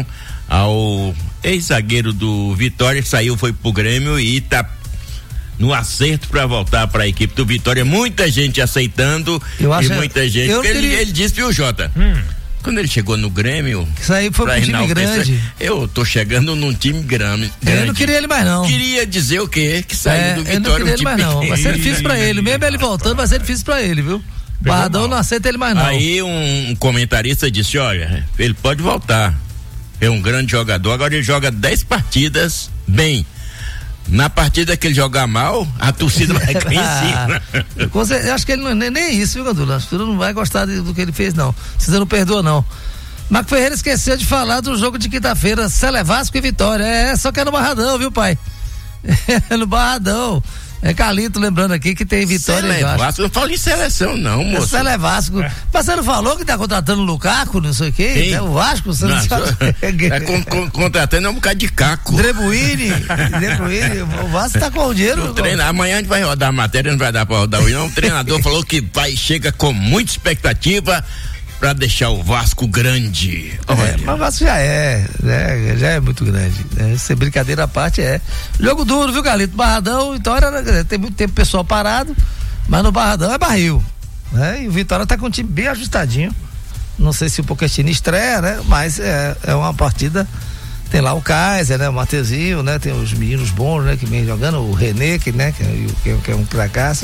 ao ex-zagueiro do Vitória, que saiu, foi pro Grêmio e tá no acerto para voltar para a equipe do Vitória. Muita gente aceitando
eu acho,
e muita gente.
Eu
ele,
queria...
ele disse, viu, Jota?
Hum.
Quando ele chegou no Grêmio.
Isso aí foi um time grande.
Eu tô chegando num time grande.
Eu não queria ele mais, não.
Queria dizer o quê? Que saiu
é,
do Vitória.
Eu não queria
um
ele mais, não. Vai ser difícil pra ele. Mesmo ele voltando, vai ser difícil pra ele, viu? Barradão não aceita ele mais, não.
Aí um comentarista disse: olha, ele pode voltar. É um grande jogador. Agora ele joga dez partidas bem. Na partida que ele jogar mal, a torcida vai cair em cima.
Eu acho que ele não é nem isso, viu, Gandula? A torcida não vai gostar de, do que ele fez, não. Você não perdoa, não. Marco Ferreira esqueceu de falar do jogo de quinta-feira, Sele Vasco e Vitória. É, só que é no Barradão, viu, pai? É no Barradão. É Carlito lembrando aqui que tem Vitória e Vasco.
Vasco, não falo em seleção não, moço.
É Sele Vasco. É. Mas você não falou que tá contratando o Lukaku, não sei o quê? É o Vasco? Você não, não sabe.
É com, com, contratando é um bocado de caco.
Drebuini, Drebuini, o Vasco tá com o dinheiro.
O treino, amanhã a gente vai rodar a matéria, não vai dar pra rodar hoje não. O treinador falou que vai, chega com muita expectativa pra deixar o Vasco grande.
É, mas o Vasco já é, né? Já é muito grande. Né? Sem brincadeira à parte, é. Jogo duro, viu, Carlito? Barradão, Vitória, tem muito tempo pessoal parado, mas no Barradão é barril. Né? E o Vitória tá com um time bem ajustadinho. Não sei se o Pochettino estreia, né? Mas é, é uma partida. Tem lá o Kaiser, né? O Mateuzinho, né? Tem os meninos bons, né? Que vem jogando, o René, que, né? Que, que, que é um fracasso.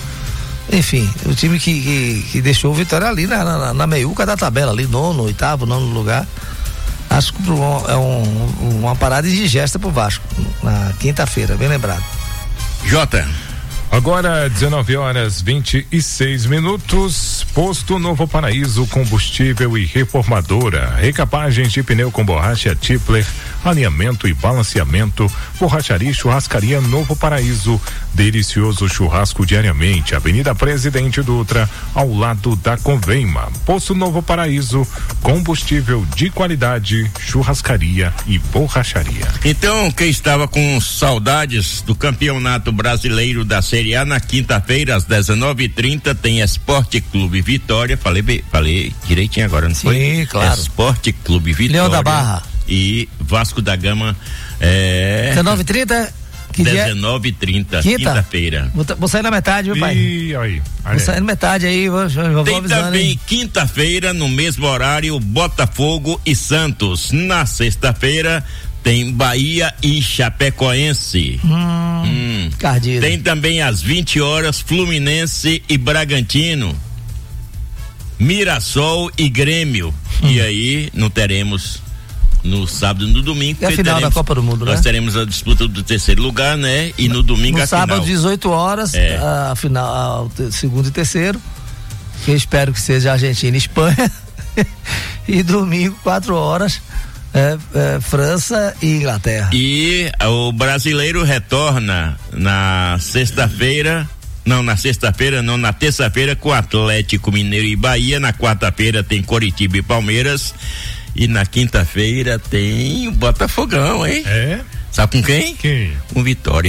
Enfim, o time que, que, que deixou o Vitória ali na, na, na meiuca da tabela, ali, nono, oitavo, nono lugar. Acho que é um, uma parada indigesta pro Vasco, na quinta-feira, bem lembrado.
Jota.
Agora, dezenove horas vinte e seis minutos. Posto Novo Paraíso, combustível e reformadora. Recapagens de pneu com borracha Tipler, alinhamento e balanceamento. Borracharia e churrascaria Novo Paraíso. Delicioso churrasco diariamente. Avenida Presidente Dutra, ao lado da Convema. Posto Novo Paraíso, combustível de qualidade, churrascaria e borracharia.
Então, quem estava com saudades do Campeonato Brasileiro da Série A, na quinta-feira, às dezenove e trinta, tem Esporte Clube Vitória. Falei, falei direitinho agora, não
Sim,
foi?
Sim, claro.
Esporte Clube Vitória.
Leão da Barra.
E Vasco da Gama. É...
dezenove e trinta? Que
dezenove e trinta, quinta? Quinta-feira.
Vou, vou sair na metade, viu, pai?
Ih, aí.
Vou sair na metade aí, vou, vou
Tem
avisando,
também
hein?
Quinta-feira, no mesmo horário, Botafogo e Santos. Na sexta-feira, tem Bahia e Chapecoense.
Hum, hum. Cardido.
Tem também às vinte horas, Fluminense e Bragantino. Mirassol e Grêmio. Hum. E aí, não teremos no sábado e no domingo.
É a final
teremos,
da Copa do Mundo,
nós
né?
teremos a disputa do terceiro lugar, né? E no domingo
no
a
sábado,
final.
dezoito horas,
é.
a final, a, segundo e terceiro. Que eu espero que seja Argentina e Espanha. E domingo, quatro horas, é, é, França e Inglaterra.
E o brasileiro retorna na sexta-feira. Não, na sexta-feira, não, na terça-feira com Atlético Mineiro e Bahia. Na quarta-feira tem Coritiba e Palmeiras. E na quinta-feira tem o Botafogão, hein?
É?
Sabe com quem?
Quem?
Com Vitória.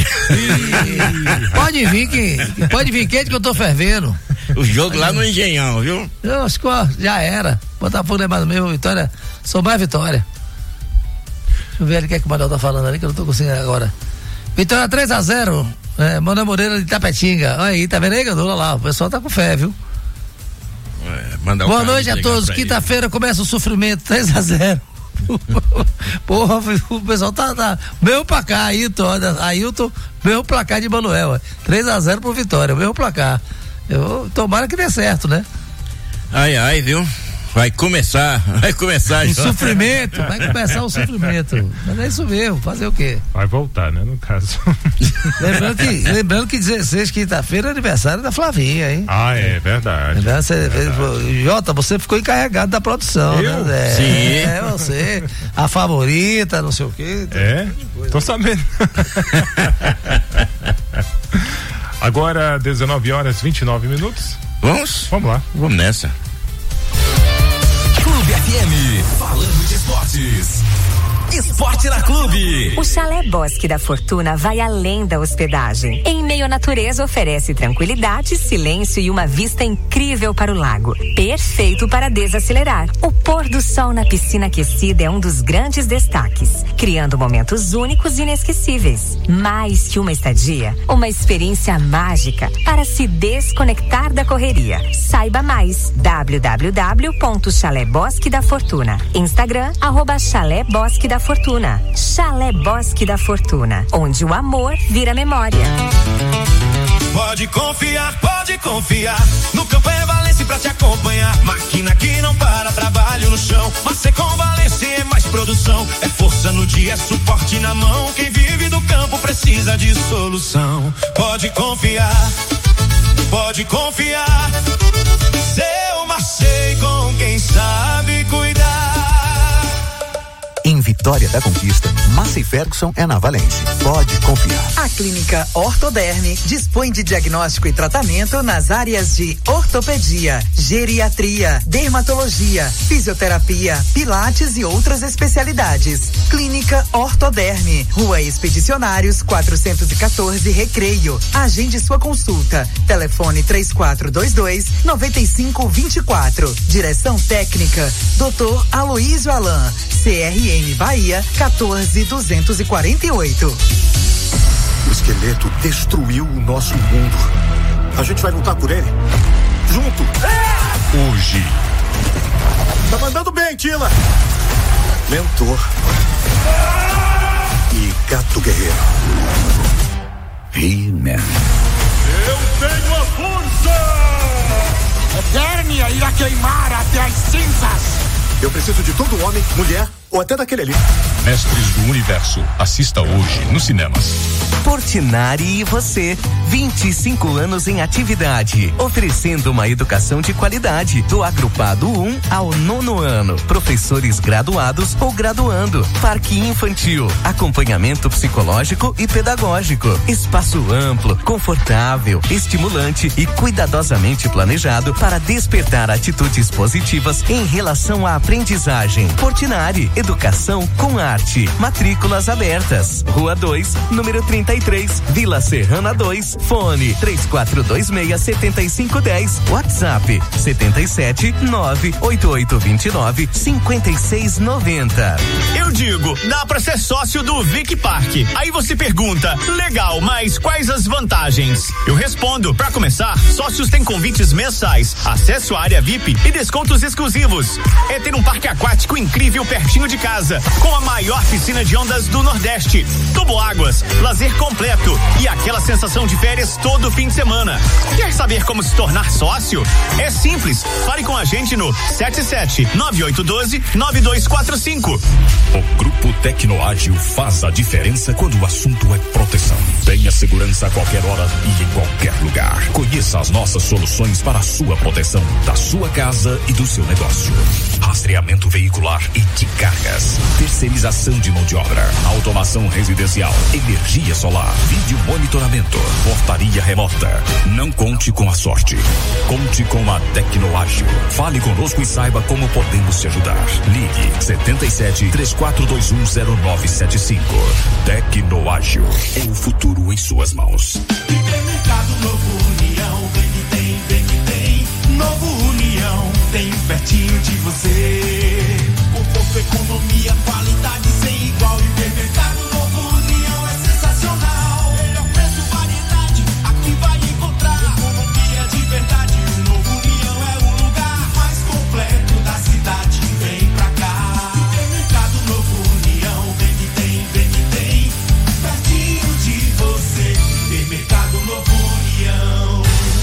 E, pode vir que, pode vir quente que eu tô fervendo.
O jogo pode lá vir. No Engenhão, viu?
Eu acho que ó, já era. Botafogo é mais do mesmo, Vitória, sou mais Vitória. Deixa eu ver ali o que é que o Manuel tá falando ali, que eu não tô conseguindo agora. Vitória três a zero, é, Manuel Moreira de Tapetinga. Olha aí, tá vendo aí, Gandula lá? O pessoal tá com fé, viu?
É,
boa noite a todos. Quinta-feira começa o sofrimento, três a zero. Porra, o pessoal tá, tá meu placar, Ailton, Ailton, meu placar de Manuel, três a zero pro Vitória, meu placar. Eu tomara que dê certo, né?
Ai, ai, viu? Vai começar, vai começar.
O sofrimento, vai começar o sofrimento. Mas é isso mesmo, fazer o quê?
Vai voltar, né, no caso.
Lembrando que, lembrando que dezesseis, quinta-feira, é aniversário da Flavinha, hein?
Ah, é verdade.
Você,
é verdade.
Jota, você ficou encarregado da produção,
eu?
né? É,
Sim.
É, você, a favorita, não sei o quê.
É? Tô sabendo. Agora, dezenove horas e vinte e nove minutos.
Vamos?
Vamos lá.
Vamos nessa.
Clube F M, falando de esportes. Esporte na Clube.
O Chalé Bosque da Fortuna vai além da hospedagem. Em meio à natureza, oferece tranquilidade, silêncio e uma vista incrível para o lago. Perfeito para desacelerar. O pôr do sol na piscina aquecida é um dos grandes destaques, criando momentos únicos e inesquecíveis. Mais que uma estadia, uma experiência mágica para se desconectar da correria. Saiba mais. w w w ponto chalé bosque da fortuna. Instagram, arroba Chalé Bosque da Fortuna. Chalé Bosque da Fortuna, onde o amor vira memória.
Pode confiar, pode confiar. No campo é Valência pra te acompanhar. Máquina que não para, trabalho no chão. Mas ser com Valência é mais produção. É força no dia, é suporte na mão. Quem vive do campo precisa de solução. Pode confiar, pode confiar. Seu Marcei com quem sabe cuidar.
Em Vitória da Conquista, Massey Ferguson é na Valência. Pode confiar.
A Clínica Ortoderme dispõe de diagnóstico e tratamento nas áreas de ortopedia, geriatria, dermatologia, fisioterapia, pilates e outras especialidades. Clínica Ortoderme, Rua Expedicionários quatrocentos e quatorze, Recreio. Agende sua consulta. Telefone três quatro dois dois, nove cinco dois quatro. Direção técnica, doutor Aloísio Alain. C R M Bahia quatorze duzentos e quarenta e oito.
O esqueleto destruiu o nosso mundo. A gente vai lutar por ele? Junto! É!
Hoje.
Tá mandando bem, Tila! Mentor. E Gato Guerreiro.
He-Man.
Eu tenho a força!
Eternia irá queimar até as cinzas! Eu preciso de todo homem, mulher ou até daquele ali.
Mestres do Universo. Assista hoje nos cinemas.
Portinari e você, vinte e cinco anos em atividade, oferecendo uma educação de qualidade, do agrupado um ao nono ano, professores graduados ou graduando, parque infantil, acompanhamento psicológico e pedagógico, espaço amplo, confortável, estimulante e cuidadosamente planejado para despertar atitudes positivas em relação à aprendizagem. Portinari, educação com arte, matrículas abertas, Rua dois, número trinta e três, Vila Serrana dois, fone três quatro dois seis, sete cinco um zero, WhatsApp setenta e sete, nove oito oito dois nove, cinco seis nove zero.
Eu digo, dá pra ser sócio do Vic Park. Aí você pergunta, legal, mas quais as vantagens? Eu respondo, pra começar, sócios têm convites mensais, acesso à área V I P e descontos exclusivos. É ter um parque aquático incrível pertinho de casa, com a maior piscina de ondas do Nordeste, toboáguas, lazer completo e aquela sensação de férias todo fim de semana. Quer saber como se tornar sócio? É simples, fale com a gente no sete sete nove oito um dois nove dois quatro cinco.
O Grupo Tecnoágil faz a diferença quando o assunto é proteção. Tenha segurança a qualquer hora e em qualquer lugar. Conheça as nossas soluções para a sua proteção, da sua casa e do seu negócio. Rastreamento veicular e de cargas, terceirização de mão de obra, automação residencial, energia solar, vídeo monitoramento, portaria remota. Não conte com a sorte, conte com a Tecnoágil. Fale conosco e saiba como podemos te ajudar. Ligue setenta e sete, três quatro dois um, zero nove sete cinco. Tecnoágil, é o futuro em suas mãos.
Supermercado Novo União, vem que tem, vem que tem. Novo União, tem pertinho de você. Conforto, economia, qualidade sem igual. Supermercado Novo União é sensacional. Melhor preço, variedade, aqui vai encontrar. Economia de verdade, o Novo União é o lugar mais completo da cidade. Vem pra cá. Supermercado Novo União, vem que tem, vem que tem. Pertinho de você. Supermercado Novo União.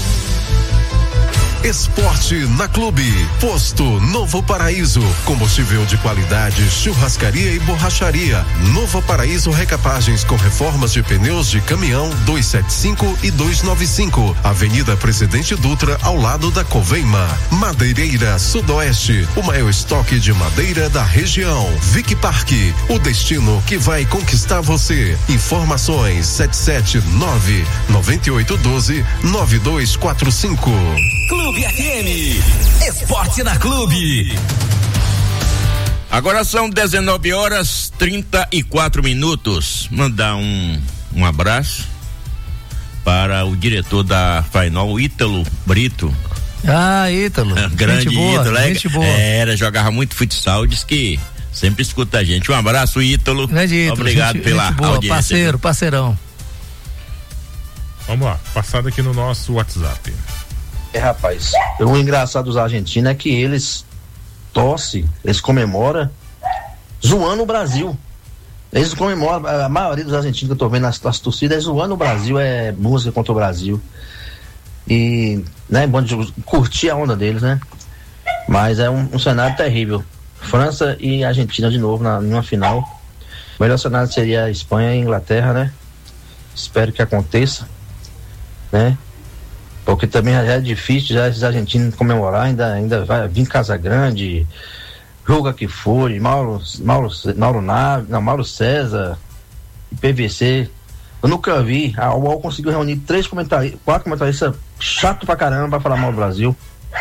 Esporte na Clube. Posto Novo Paraíso. Combustível de qualidade, churrascaria e borracharia. Novo Paraíso Recapagens com reformas de pneus de caminhão duzentos e setenta e cinco e duzentos e noventa e cinco. Avenida Presidente Dutra, ao lado da Coveima. Madeireira Sudoeste. O maior estoque de madeira da região. Vic Park. O destino que vai conquistar você. Informações sete sete nove, nove oito um dois, nove dois quatro cinco.
Clube F M. Esporte na Clube.
Agora são dezenove horas trinta e quatro minutos. Mandar um, um abraço para o diretor da Fainol, Ítalo Brito.
Ah, Ítalo.
Grande
gente boa,
Ítalo, é,
gente boa.
Era, jogava muito futsal, diz que sempre escuta a gente. Um abraço, Ítalo.
Grande Ítalo.
Obrigado
gente,
pela
gente boa,
audiência.
Parceiro, parceirão.
Vamos lá, passado aqui no nosso WhatsApp.
É, rapaz, o engraçado dos argentinos é que eles torcem, eles comemoram zoando o Brasil. Eles comemoram, a maioria dos argentinos que eu tô vendo nas, nas torcidas é zoando o Brasil, é música contra o Brasil. E, né, bom de curtir a onda deles, né? Mas é um, um cenário terrível. França e Argentina de novo na, numa final. O melhor cenário seria Espanha e Inglaterra, né? Espero que aconteça, né? Porque também já é difícil já esses argentinos comemorar, ainda, ainda vai vir Casagrande, Ruga Kfouri, Mauro, Mauro, Mauro Nave, não, Mauro César, P V C. Eu nunca vi. A U O L conseguiu reunir três comentaristas, quatro comentaristas chato pra caramba pra falar mal do Brasil.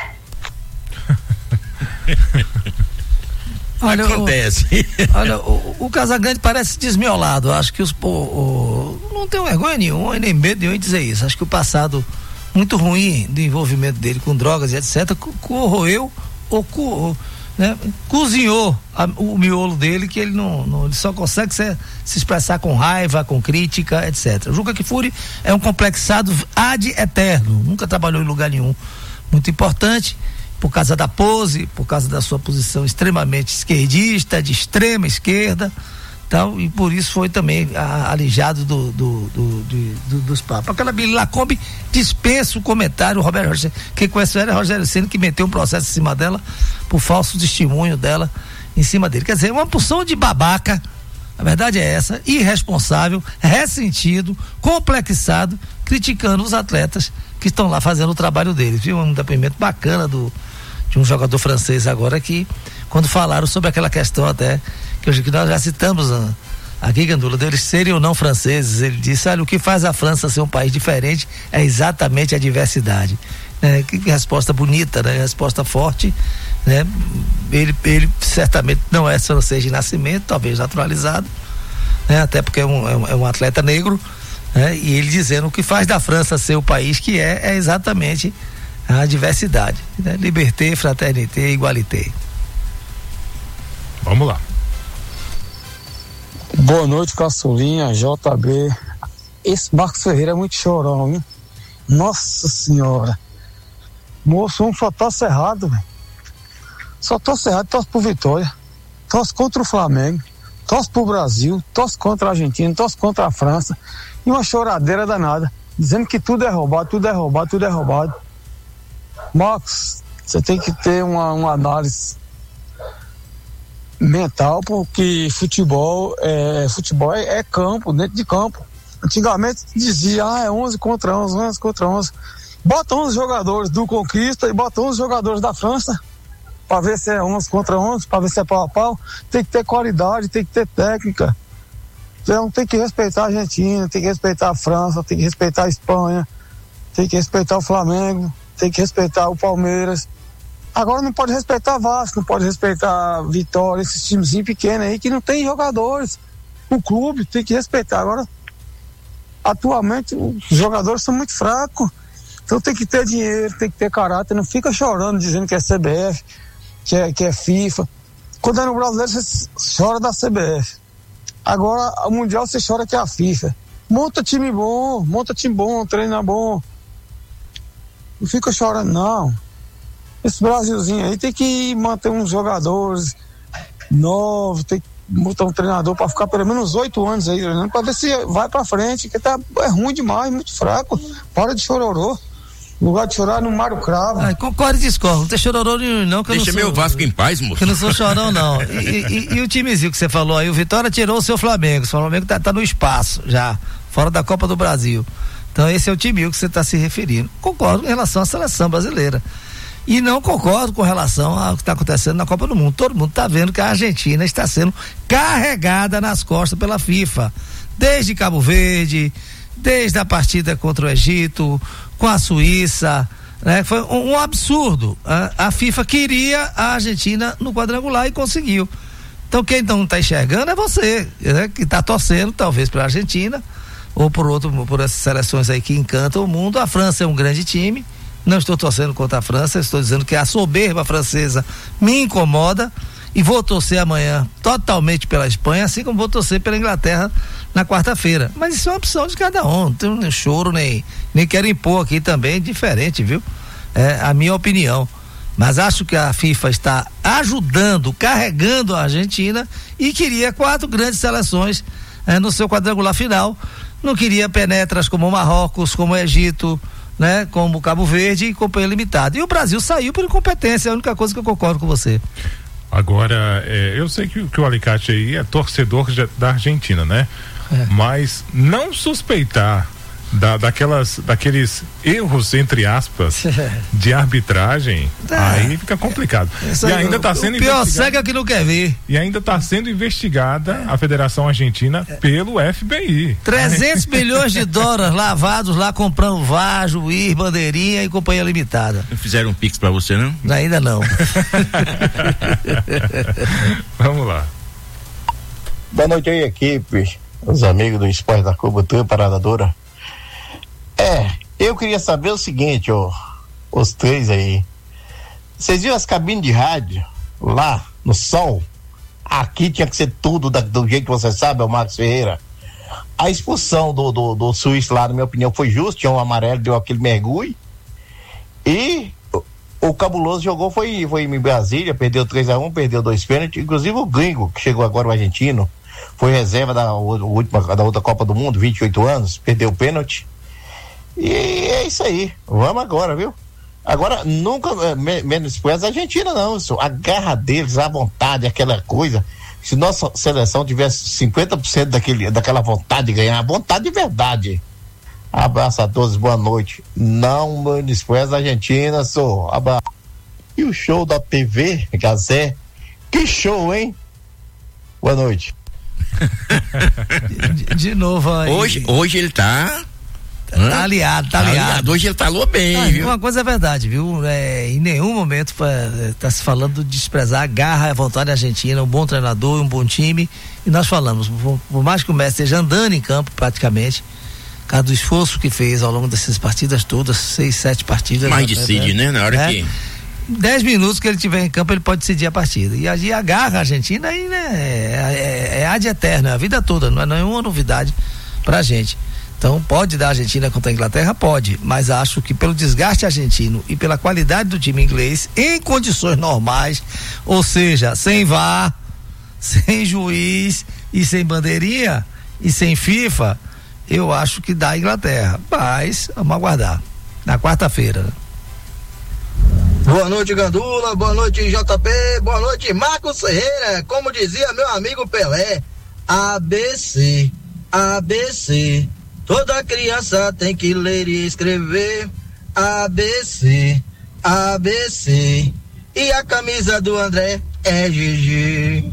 Olha,
acontece.
O, olha, o, o Casagrande parece desmiolado. Acho que os o, o, não tem vergonha nenhuma e nem medo nenhum de dizer isso. Acho que o passado muito ruim do envolvimento dele com drogas e etcétera corroeu ou co, né, cozinhou a, o miolo dele, que ele não, não ele só consegue se, se expressar com raiva, com crítica, etcétera. O Juca Kfouri é um complexado ad eterno, nunca trabalhou em lugar nenhum. Muito importante por causa da pose, por causa da sua posição extremamente esquerdista, de extrema esquerda, tal, e por isso foi também a, alijado do, do, do, do, do, dos papos. Aquela Billy Lacombe dispensa o comentário. O Roberto Rogério, quem conhece ela é Rogério Ceni, que meteu um processo em cima dela por falso testemunho dela em cima dele. Quer dizer, uma porção de babaca, a verdade é essa, irresponsável, ressentido, complexado, criticando os atletas que estão lá fazendo o trabalho deles. Viu um depoimento bacana do de um jogador francês agora, que quando falaram sobre aquela questão até que, hoje, que nós já citamos a, aqui, Gandula, deles serem ou não franceses, ele disse: olha, o que faz a França ser um país diferente é exatamente a diversidade. É, que, que resposta bonita, né? Resposta forte, né? Ele, ele certamente não é francês de nascimento, talvez naturalizado, né? Até porque é um, é um, é um atleta negro, né? E ele dizendo: o que faz da França ser o país que é, é exatamente a diversidade, né? Liberté, fraternité, igualité.
Vamos lá.
Boa noite, Caçulinha, J B. Esse Marcos Ferreira é muito chorão, hein? Nossa senhora. Moço, um só torce errado, velho. Só torce errado, torce por Vitória. Torce contra o Flamengo. Torce pro Brasil. Torce contra a Argentina. Torce contra a França. E uma choradeira danada. Dizendo que tudo é roubado, tudo é roubado, tudo é roubado. Marcos, você tem que ter uma, uma análise mental, porque futebol é, futebol é, é campo, dentro de campo. Antigamente dizia, ah, é onze contra onze, onze contra onze. Bota onze jogadores do Conquista e bota onze jogadores da França, para ver se é onze contra onze, para ver se é pau a pau. Tem que ter qualidade, tem que ter técnica. Então tem que respeitar a Argentina, tem que respeitar a França, tem que respeitar a Espanha, tem que respeitar o Flamengo, tem que respeitar o Palmeiras. Agora não pode respeitar Vasco, não pode respeitar Vitória, esses timezinhos pequenos aí que não tem jogadores. O clube tem que respeitar. Agora, atualmente, os jogadores são muito fracos. Então tem que ter dinheiro, tem que ter caráter. Não fica chorando dizendo que é C B F, que é, que é FIFA. Quando é no brasileiro, você chora da C B F. Agora, o Mundial, você chora que é a FIFA. Monta time bom, monta time bom, treina bom. Não fica chorando, não. Esse Brasilzinho aí tem que manter uns jogadores novos, tem que botar um treinador para ficar pelo menos oito anos aí treinando, para ver se vai para frente, que tá, é ruim demais, muito fraco. Para de chororô. No lugar de chorar no Mário Cravo.
Ah, concordo e discordo. Não tem chororô nenhum, não. Que
Deixa
eu não
meu
sou,
Vasco em paz, moço.
Que eu não sou chorão, não. E, e, e o timezinho que você falou aí, o Vitória tirou o seu Flamengo. O Flamengo tá, tá no espaço já, fora da Copa do Brasil. Então esse é o time que você está se referindo. Concordo em relação à seleção brasileira. E não concordo com relação ao que está acontecendo na Copa do Mundo. Todo mundo está vendo que a Argentina está sendo carregada nas costas pela FIFA. Desde Cabo Verde, desde a partida contra o Egito, com a Suíça, né? Foi um, um absurdo. A, a FIFA queria a Argentina no quadrangular e conseguiu. Então quem não está enxergando é você, né? Que está torcendo talvez pela Argentina ou por outro, por essas seleções aí que encantam o mundo. A França é um grande time, não estou torcendo contra a França, estou dizendo que a soberba francesa me incomoda e vou torcer amanhã totalmente pela Espanha, assim como vou torcer pela Inglaterra na quarta-feira. Mas isso é uma opção de cada um, não tenho nem choro, nem, nem quero impor aqui também, diferente, viu? É a minha opinião. Mas acho que a FIFA está ajudando, carregando a Argentina e queria quatro grandes seleções eh, no seu quadrangular final. Não queria penetras como o Marrocos, como o Egito, né, como o Cabo Verde e companhia limitada. E o Brasil saiu por incompetência, é a única coisa que eu concordo com você.
Agora, é, eu sei que, que o Alicate aí é torcedor de, da Argentina, né? É. Mas não suspeitar Da, daquelas, daqueles erros, entre aspas, de arbitragem, é. aí fica complicado.
Isso
e
aí,
ainda está sendo
o pior cego é que não quer ver.
E ainda está sendo investigada é. a Federação Argentina é. pelo F B I.
trezentos milhões de dólares lavados lá comprando V A R, Juiz, Bandeirinha e companhia limitada.
Fizeram um pix para você, não?
Ainda não.
Vamos lá.
Boa noite aí, equipe, os amigos do Esporte da Cubutu, Parada Dura. É, eu queria saber o seguinte, ó, os três aí. Vocês viram as cabines de rádio lá no sol? Aqui tinha que ser tudo da, do jeito que você sabe, é o Marcos Ferreira. A expulsão do, do, do suíço lá, na minha opinião, foi justa, tinha um amarelo, deu aquele mergulho. E o, o Cabuloso jogou, foi, foi em Brasília, perdeu três a um, perdeu dois pênaltis, inclusive o Gringo, que chegou agora, o argentino, foi reserva da, última, da outra Copa do Mundo, vinte e oito anos, perdeu o pênalti. E é isso aí, vamos agora, viu? Agora, nunca me, menospreza a Argentina, não. Isso, a garra deles, a vontade, aquela coisa. Se nossa seleção tivesse cinquenta por cento daquele, daquela vontade de ganhar, vontade de verdade. Abraço a todos, boa noite. Não menospreza a Argentina, sou. Abraço. E o show da T V, Gazé? Que show, hein? Boa noite.
de, de novo aí.
Hoje, hoje ele tá.
Hã? Tá aliado, tá, tá aliado. aliado.
Hoje ele falou bem, ah, viu?
Uma coisa é verdade, viu? É, em nenhum momento está se falando de desprezar a garra, a vontade argentina, um bom treinador, um bom time. E nós falamos, por, por mais que o Messi esteja andando em campo praticamente, por causa do esforço que fez ao longo dessas partidas todas, seis, sete partidas.
Mais decide, né? Na hora é, que.
Dez minutos que ele tiver em campo, ele pode decidir a partida. E a, a garra argentina aí, né? É, é, é ad eterno, é a vida toda, não é nenhuma novidade pra gente. Então pode dar a Argentina contra a Inglaterra? Pode, mas acho que pelo desgaste argentino e pela qualidade do time inglês, em condições normais, ou seja, sem V A R, sem juiz e sem bandeirinha e sem FIFA, eu acho que dá a Inglaterra, mas vamos aguardar na quarta-feira.
Boa noite, Gandula, boa noite, J P, boa noite, Marcos Ferreira. Como dizia meu amigo Pelé, A B C, A B C, toda criança tem que ler e escrever. A B C, A B C, e a camisa do André é G G.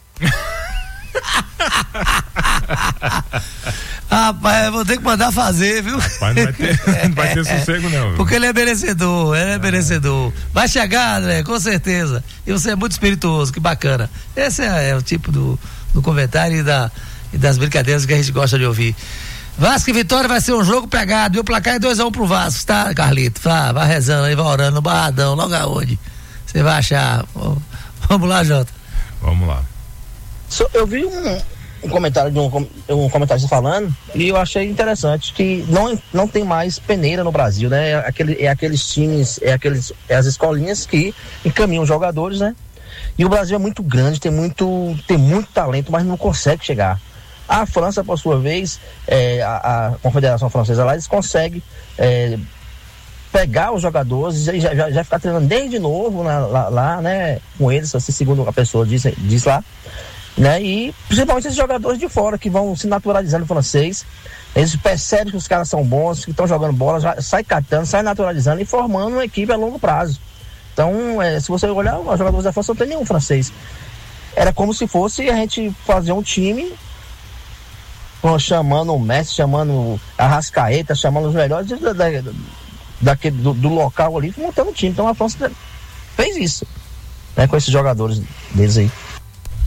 Rapaz, eu vou ter que mandar fazer, viu?
Rapaz, não vai ter, não vai ter sossego não, viu?
Porque ele é merecedor, ele é, é merecedor. Vai chegar, André, com certeza. E você é muito espirituoso, que bacana. Esse é, é o tipo do, do comentário e, da, e das brincadeiras que a gente gosta de ouvir. Vasco e Vitória vai ser um jogo pegado, e o placar é dois a um pro Vasco, tá, Carlito? Vai, vai rezando aí, vai orando no Barradão, logo aonde você vai achar. Vamos lá, Jota.
Vamos lá.
So, eu vi um, um comentário de um, um comentarista falando e eu achei interessante que não, não tem mais peneira no Brasil, né? É, aquele, é aqueles times, é, aqueles, é as escolinhas que encaminham jogadores, né? E o Brasil é muito grande, tem muito, tem muito talento, mas não consegue chegar. A França, por sua vez, é, a, a Confederação Francesa lá, eles conseguem é, pegar os jogadores e já, já, já ficar treinando desde novo na, lá, lá, né? Com eles, assim, segundo a pessoa diz, diz lá. Né? E principalmente esses jogadores de fora que vão se naturalizando no francês, eles percebem que os caras são bons, que estão jogando bola, já sai catando, sai naturalizando e formando uma equipe a longo prazo. Então, é, se você olhar, os jogadores da França não tem nenhum francês. Era como se fosse a gente fazer um time chamando o Messi, chamando a Arrascaeta, chamando os melhores da, da, daquele, do, do local ali, montando o time. Então a França fez isso, né, com esses jogadores deles aí.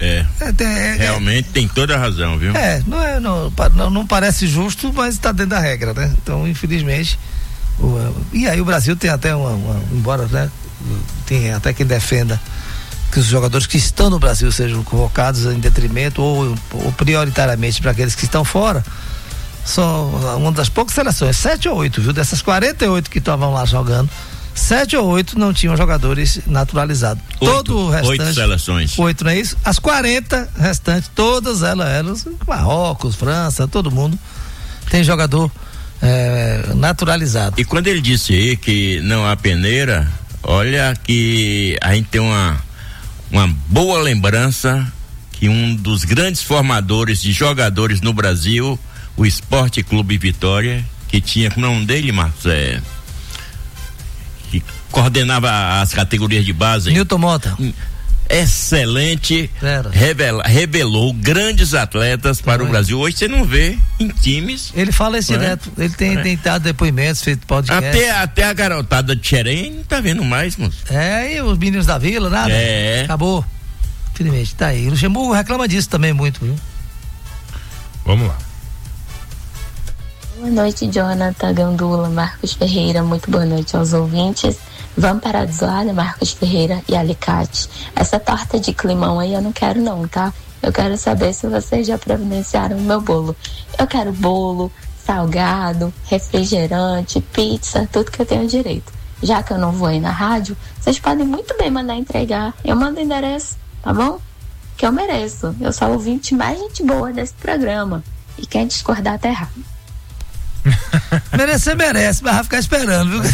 É.
É, tem, é
Realmente é, tem toda a razão, viu?
É, não, é não, não, não parece justo, mas está dentro da regra, né? Então, infelizmente. O, e aí o Brasil tem até uma, uma. Embora, né? Tem até quem defenda que os jogadores que estão no Brasil sejam convocados em detrimento ou, ou prioritariamente para aqueles que estão fora. São uma das poucas seleções, sete ou oito, viu? Dessas quarenta e oito que estavam lá jogando, sete ou oito não tinham jogadores naturalizados.
Oito,
Todo o restante.
Oito seleções.
Oito, não é isso? As quarenta restantes, todas elas, elas, Marrocos, França, todo mundo tem jogador é, naturalizado.
E quando ele disse aí que não há peneira, olha que a gente tem uma, uma boa lembrança que um dos grandes formadores de jogadores no Brasil, o Esporte Clube Vitória, que tinha, como é o nome dele, Marcos? É, que coordenava as categorias de base.
Nilton Mota.
Excelente, revela, revelou grandes atletas para é. o Brasil. Hoje você não vê em times.
Ele fala isso direto, é? ele tem, é. tem dado depoimentos, feito podcast.
Até, até a garotada de Xerém não tá vendo mais, moço.
É, e os meninos da vila, nada.
É.
Acabou. Infelizmente, tá aí. O Luxemburgo reclama disso também muito, viu?
Vamos lá.
Boa noite, Jonathan, Gandula, Marcos Ferreira, muito boa noite aos ouvintes. Vamos parar de zoar, né, Marcos Ferreira e Alicate. Essa torta de climão aí eu não quero não, tá? Eu quero saber se vocês já providenciaram o meu bolo. Eu quero bolo, salgado, refrigerante, pizza, tudo que eu tenho direito. Já que eu não vou aí na rádio, vocês podem muito bem mandar entregar. Eu mando o endereço, tá bom? Que eu mereço. Eu sou a ouvinte mais gente boa desse programa. E quem discordar tá errado.
Merecer merece, mas vai ficar esperando, viu?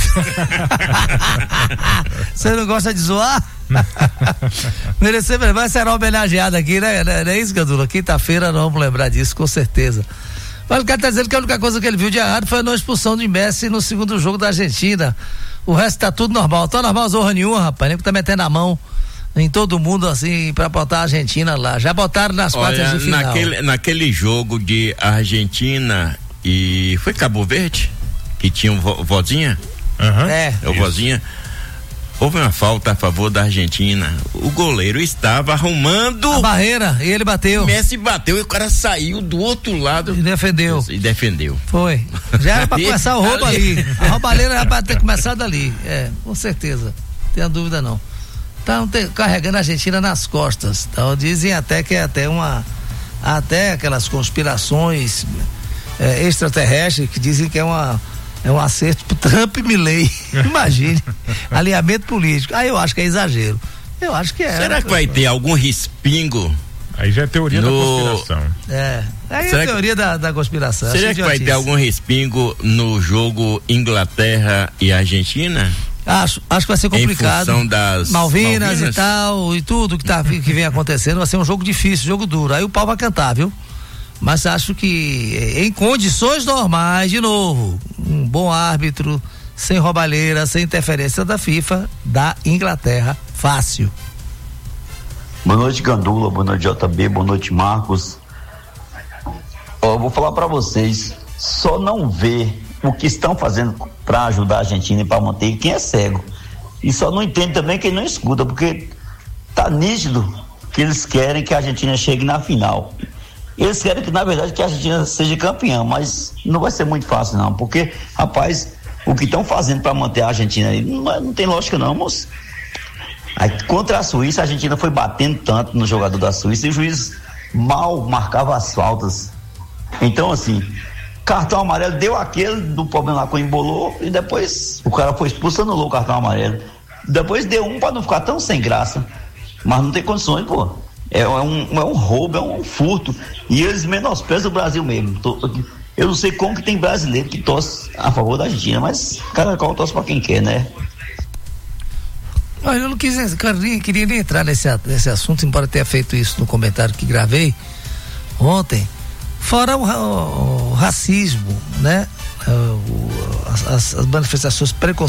Você não gosta de zoar? Merecer merece, vai ser uma homenageada aqui, né? Não é isso, Gandula? Quinta-feira nós vamos lembrar disso, com certeza. Mas o cara tá dizendo que a única coisa que ele viu de errado foi a não expulsão de Messi no segundo jogo da Argentina. O resto tá tudo normal. Tá normal, zorra nenhuma, rapaz. Nem que tá metendo a mão em todo mundo, assim, pra botar a Argentina lá. Já botaram nas quartas
Olha,
de final.
Naquele, naquele jogo de Argentina e foi Cabo Verde, que tinha um vo, vozinha?
Uhum. É.
O vozinha. Houve uma falta a favor da Argentina. O goleiro estava arrumando
a barreira e ele bateu.
O Messi bateu e o cara saiu do outro lado.
E defendeu.
E defendeu.
Foi. Já era pra começar o roubo ali. A roubalheira era pra ter começado ali. É, com certeza. Não tenha dúvida não. Estão carregando a Argentina nas costas. Então, dizem até que é até uma. Até aquelas conspirações é, extraterrestres que dizem que é uma. É um acerto pro Trump e Milley. Imagine. Alinhamento político. Aí eu acho que é exagero. Eu acho que é.
Será que vai ter algum respingo?
Aí já é teoria no... da conspiração.
É. Aí será é a teoria que... da, da conspiração.
Será que vai ter algum respingo no jogo Inglaterra e Argentina?
Acho, acho que vai ser complicado.
Em função das
Malvinas,
Malvinas
e tal, e tudo que, tá, que vem acontecendo, vai ser um jogo difícil, jogo duro. Aí o pau vai cantar, viu? Mas acho que em condições normais, de novo, um bom árbitro, sem roubalheira, sem interferência da FIFA, da Inglaterra, fácil.
Boa noite, Gandula, boa noite, J B, boa noite, Marcos. Ó, eu vou falar para vocês, só não vê o que estão fazendo para ajudar a Argentina e para manter quem é cego. E só não entende também quem não escuta, porque tá nítido que eles querem que a Argentina chegue na final. Eles querem que, na verdade, que a Argentina seja campeã, mas não vai ser muito fácil, não, porque, rapaz, o que estão fazendo para manter a Argentina aí, não, não tem lógica, não, moço. Aí, contra a Suíça, a Argentina foi batendo tanto no jogador da Suíça e o juiz mal marcava as faltas. Então, assim, cartão amarelo deu aquele do problema lá com o embolou e depois o cara foi expulso, anulou o cartão amarelo. Depois deu um para não ficar tão sem graça, mas não tem condições, pô. É um, é um roubo, é um furto. E eles menosprezam o Brasil mesmo. Eu não sei como que tem brasileiro que torce a favor da Argentina, mas cada qual torce pra quem quer, né?
Olha, eu não quis, cara, nem, queria nem entrar nesse, nesse assunto, embora tenha feito isso no comentário que gravei ontem. Fora o, o, o racismo, né? O, as, as manifestações preconceituosas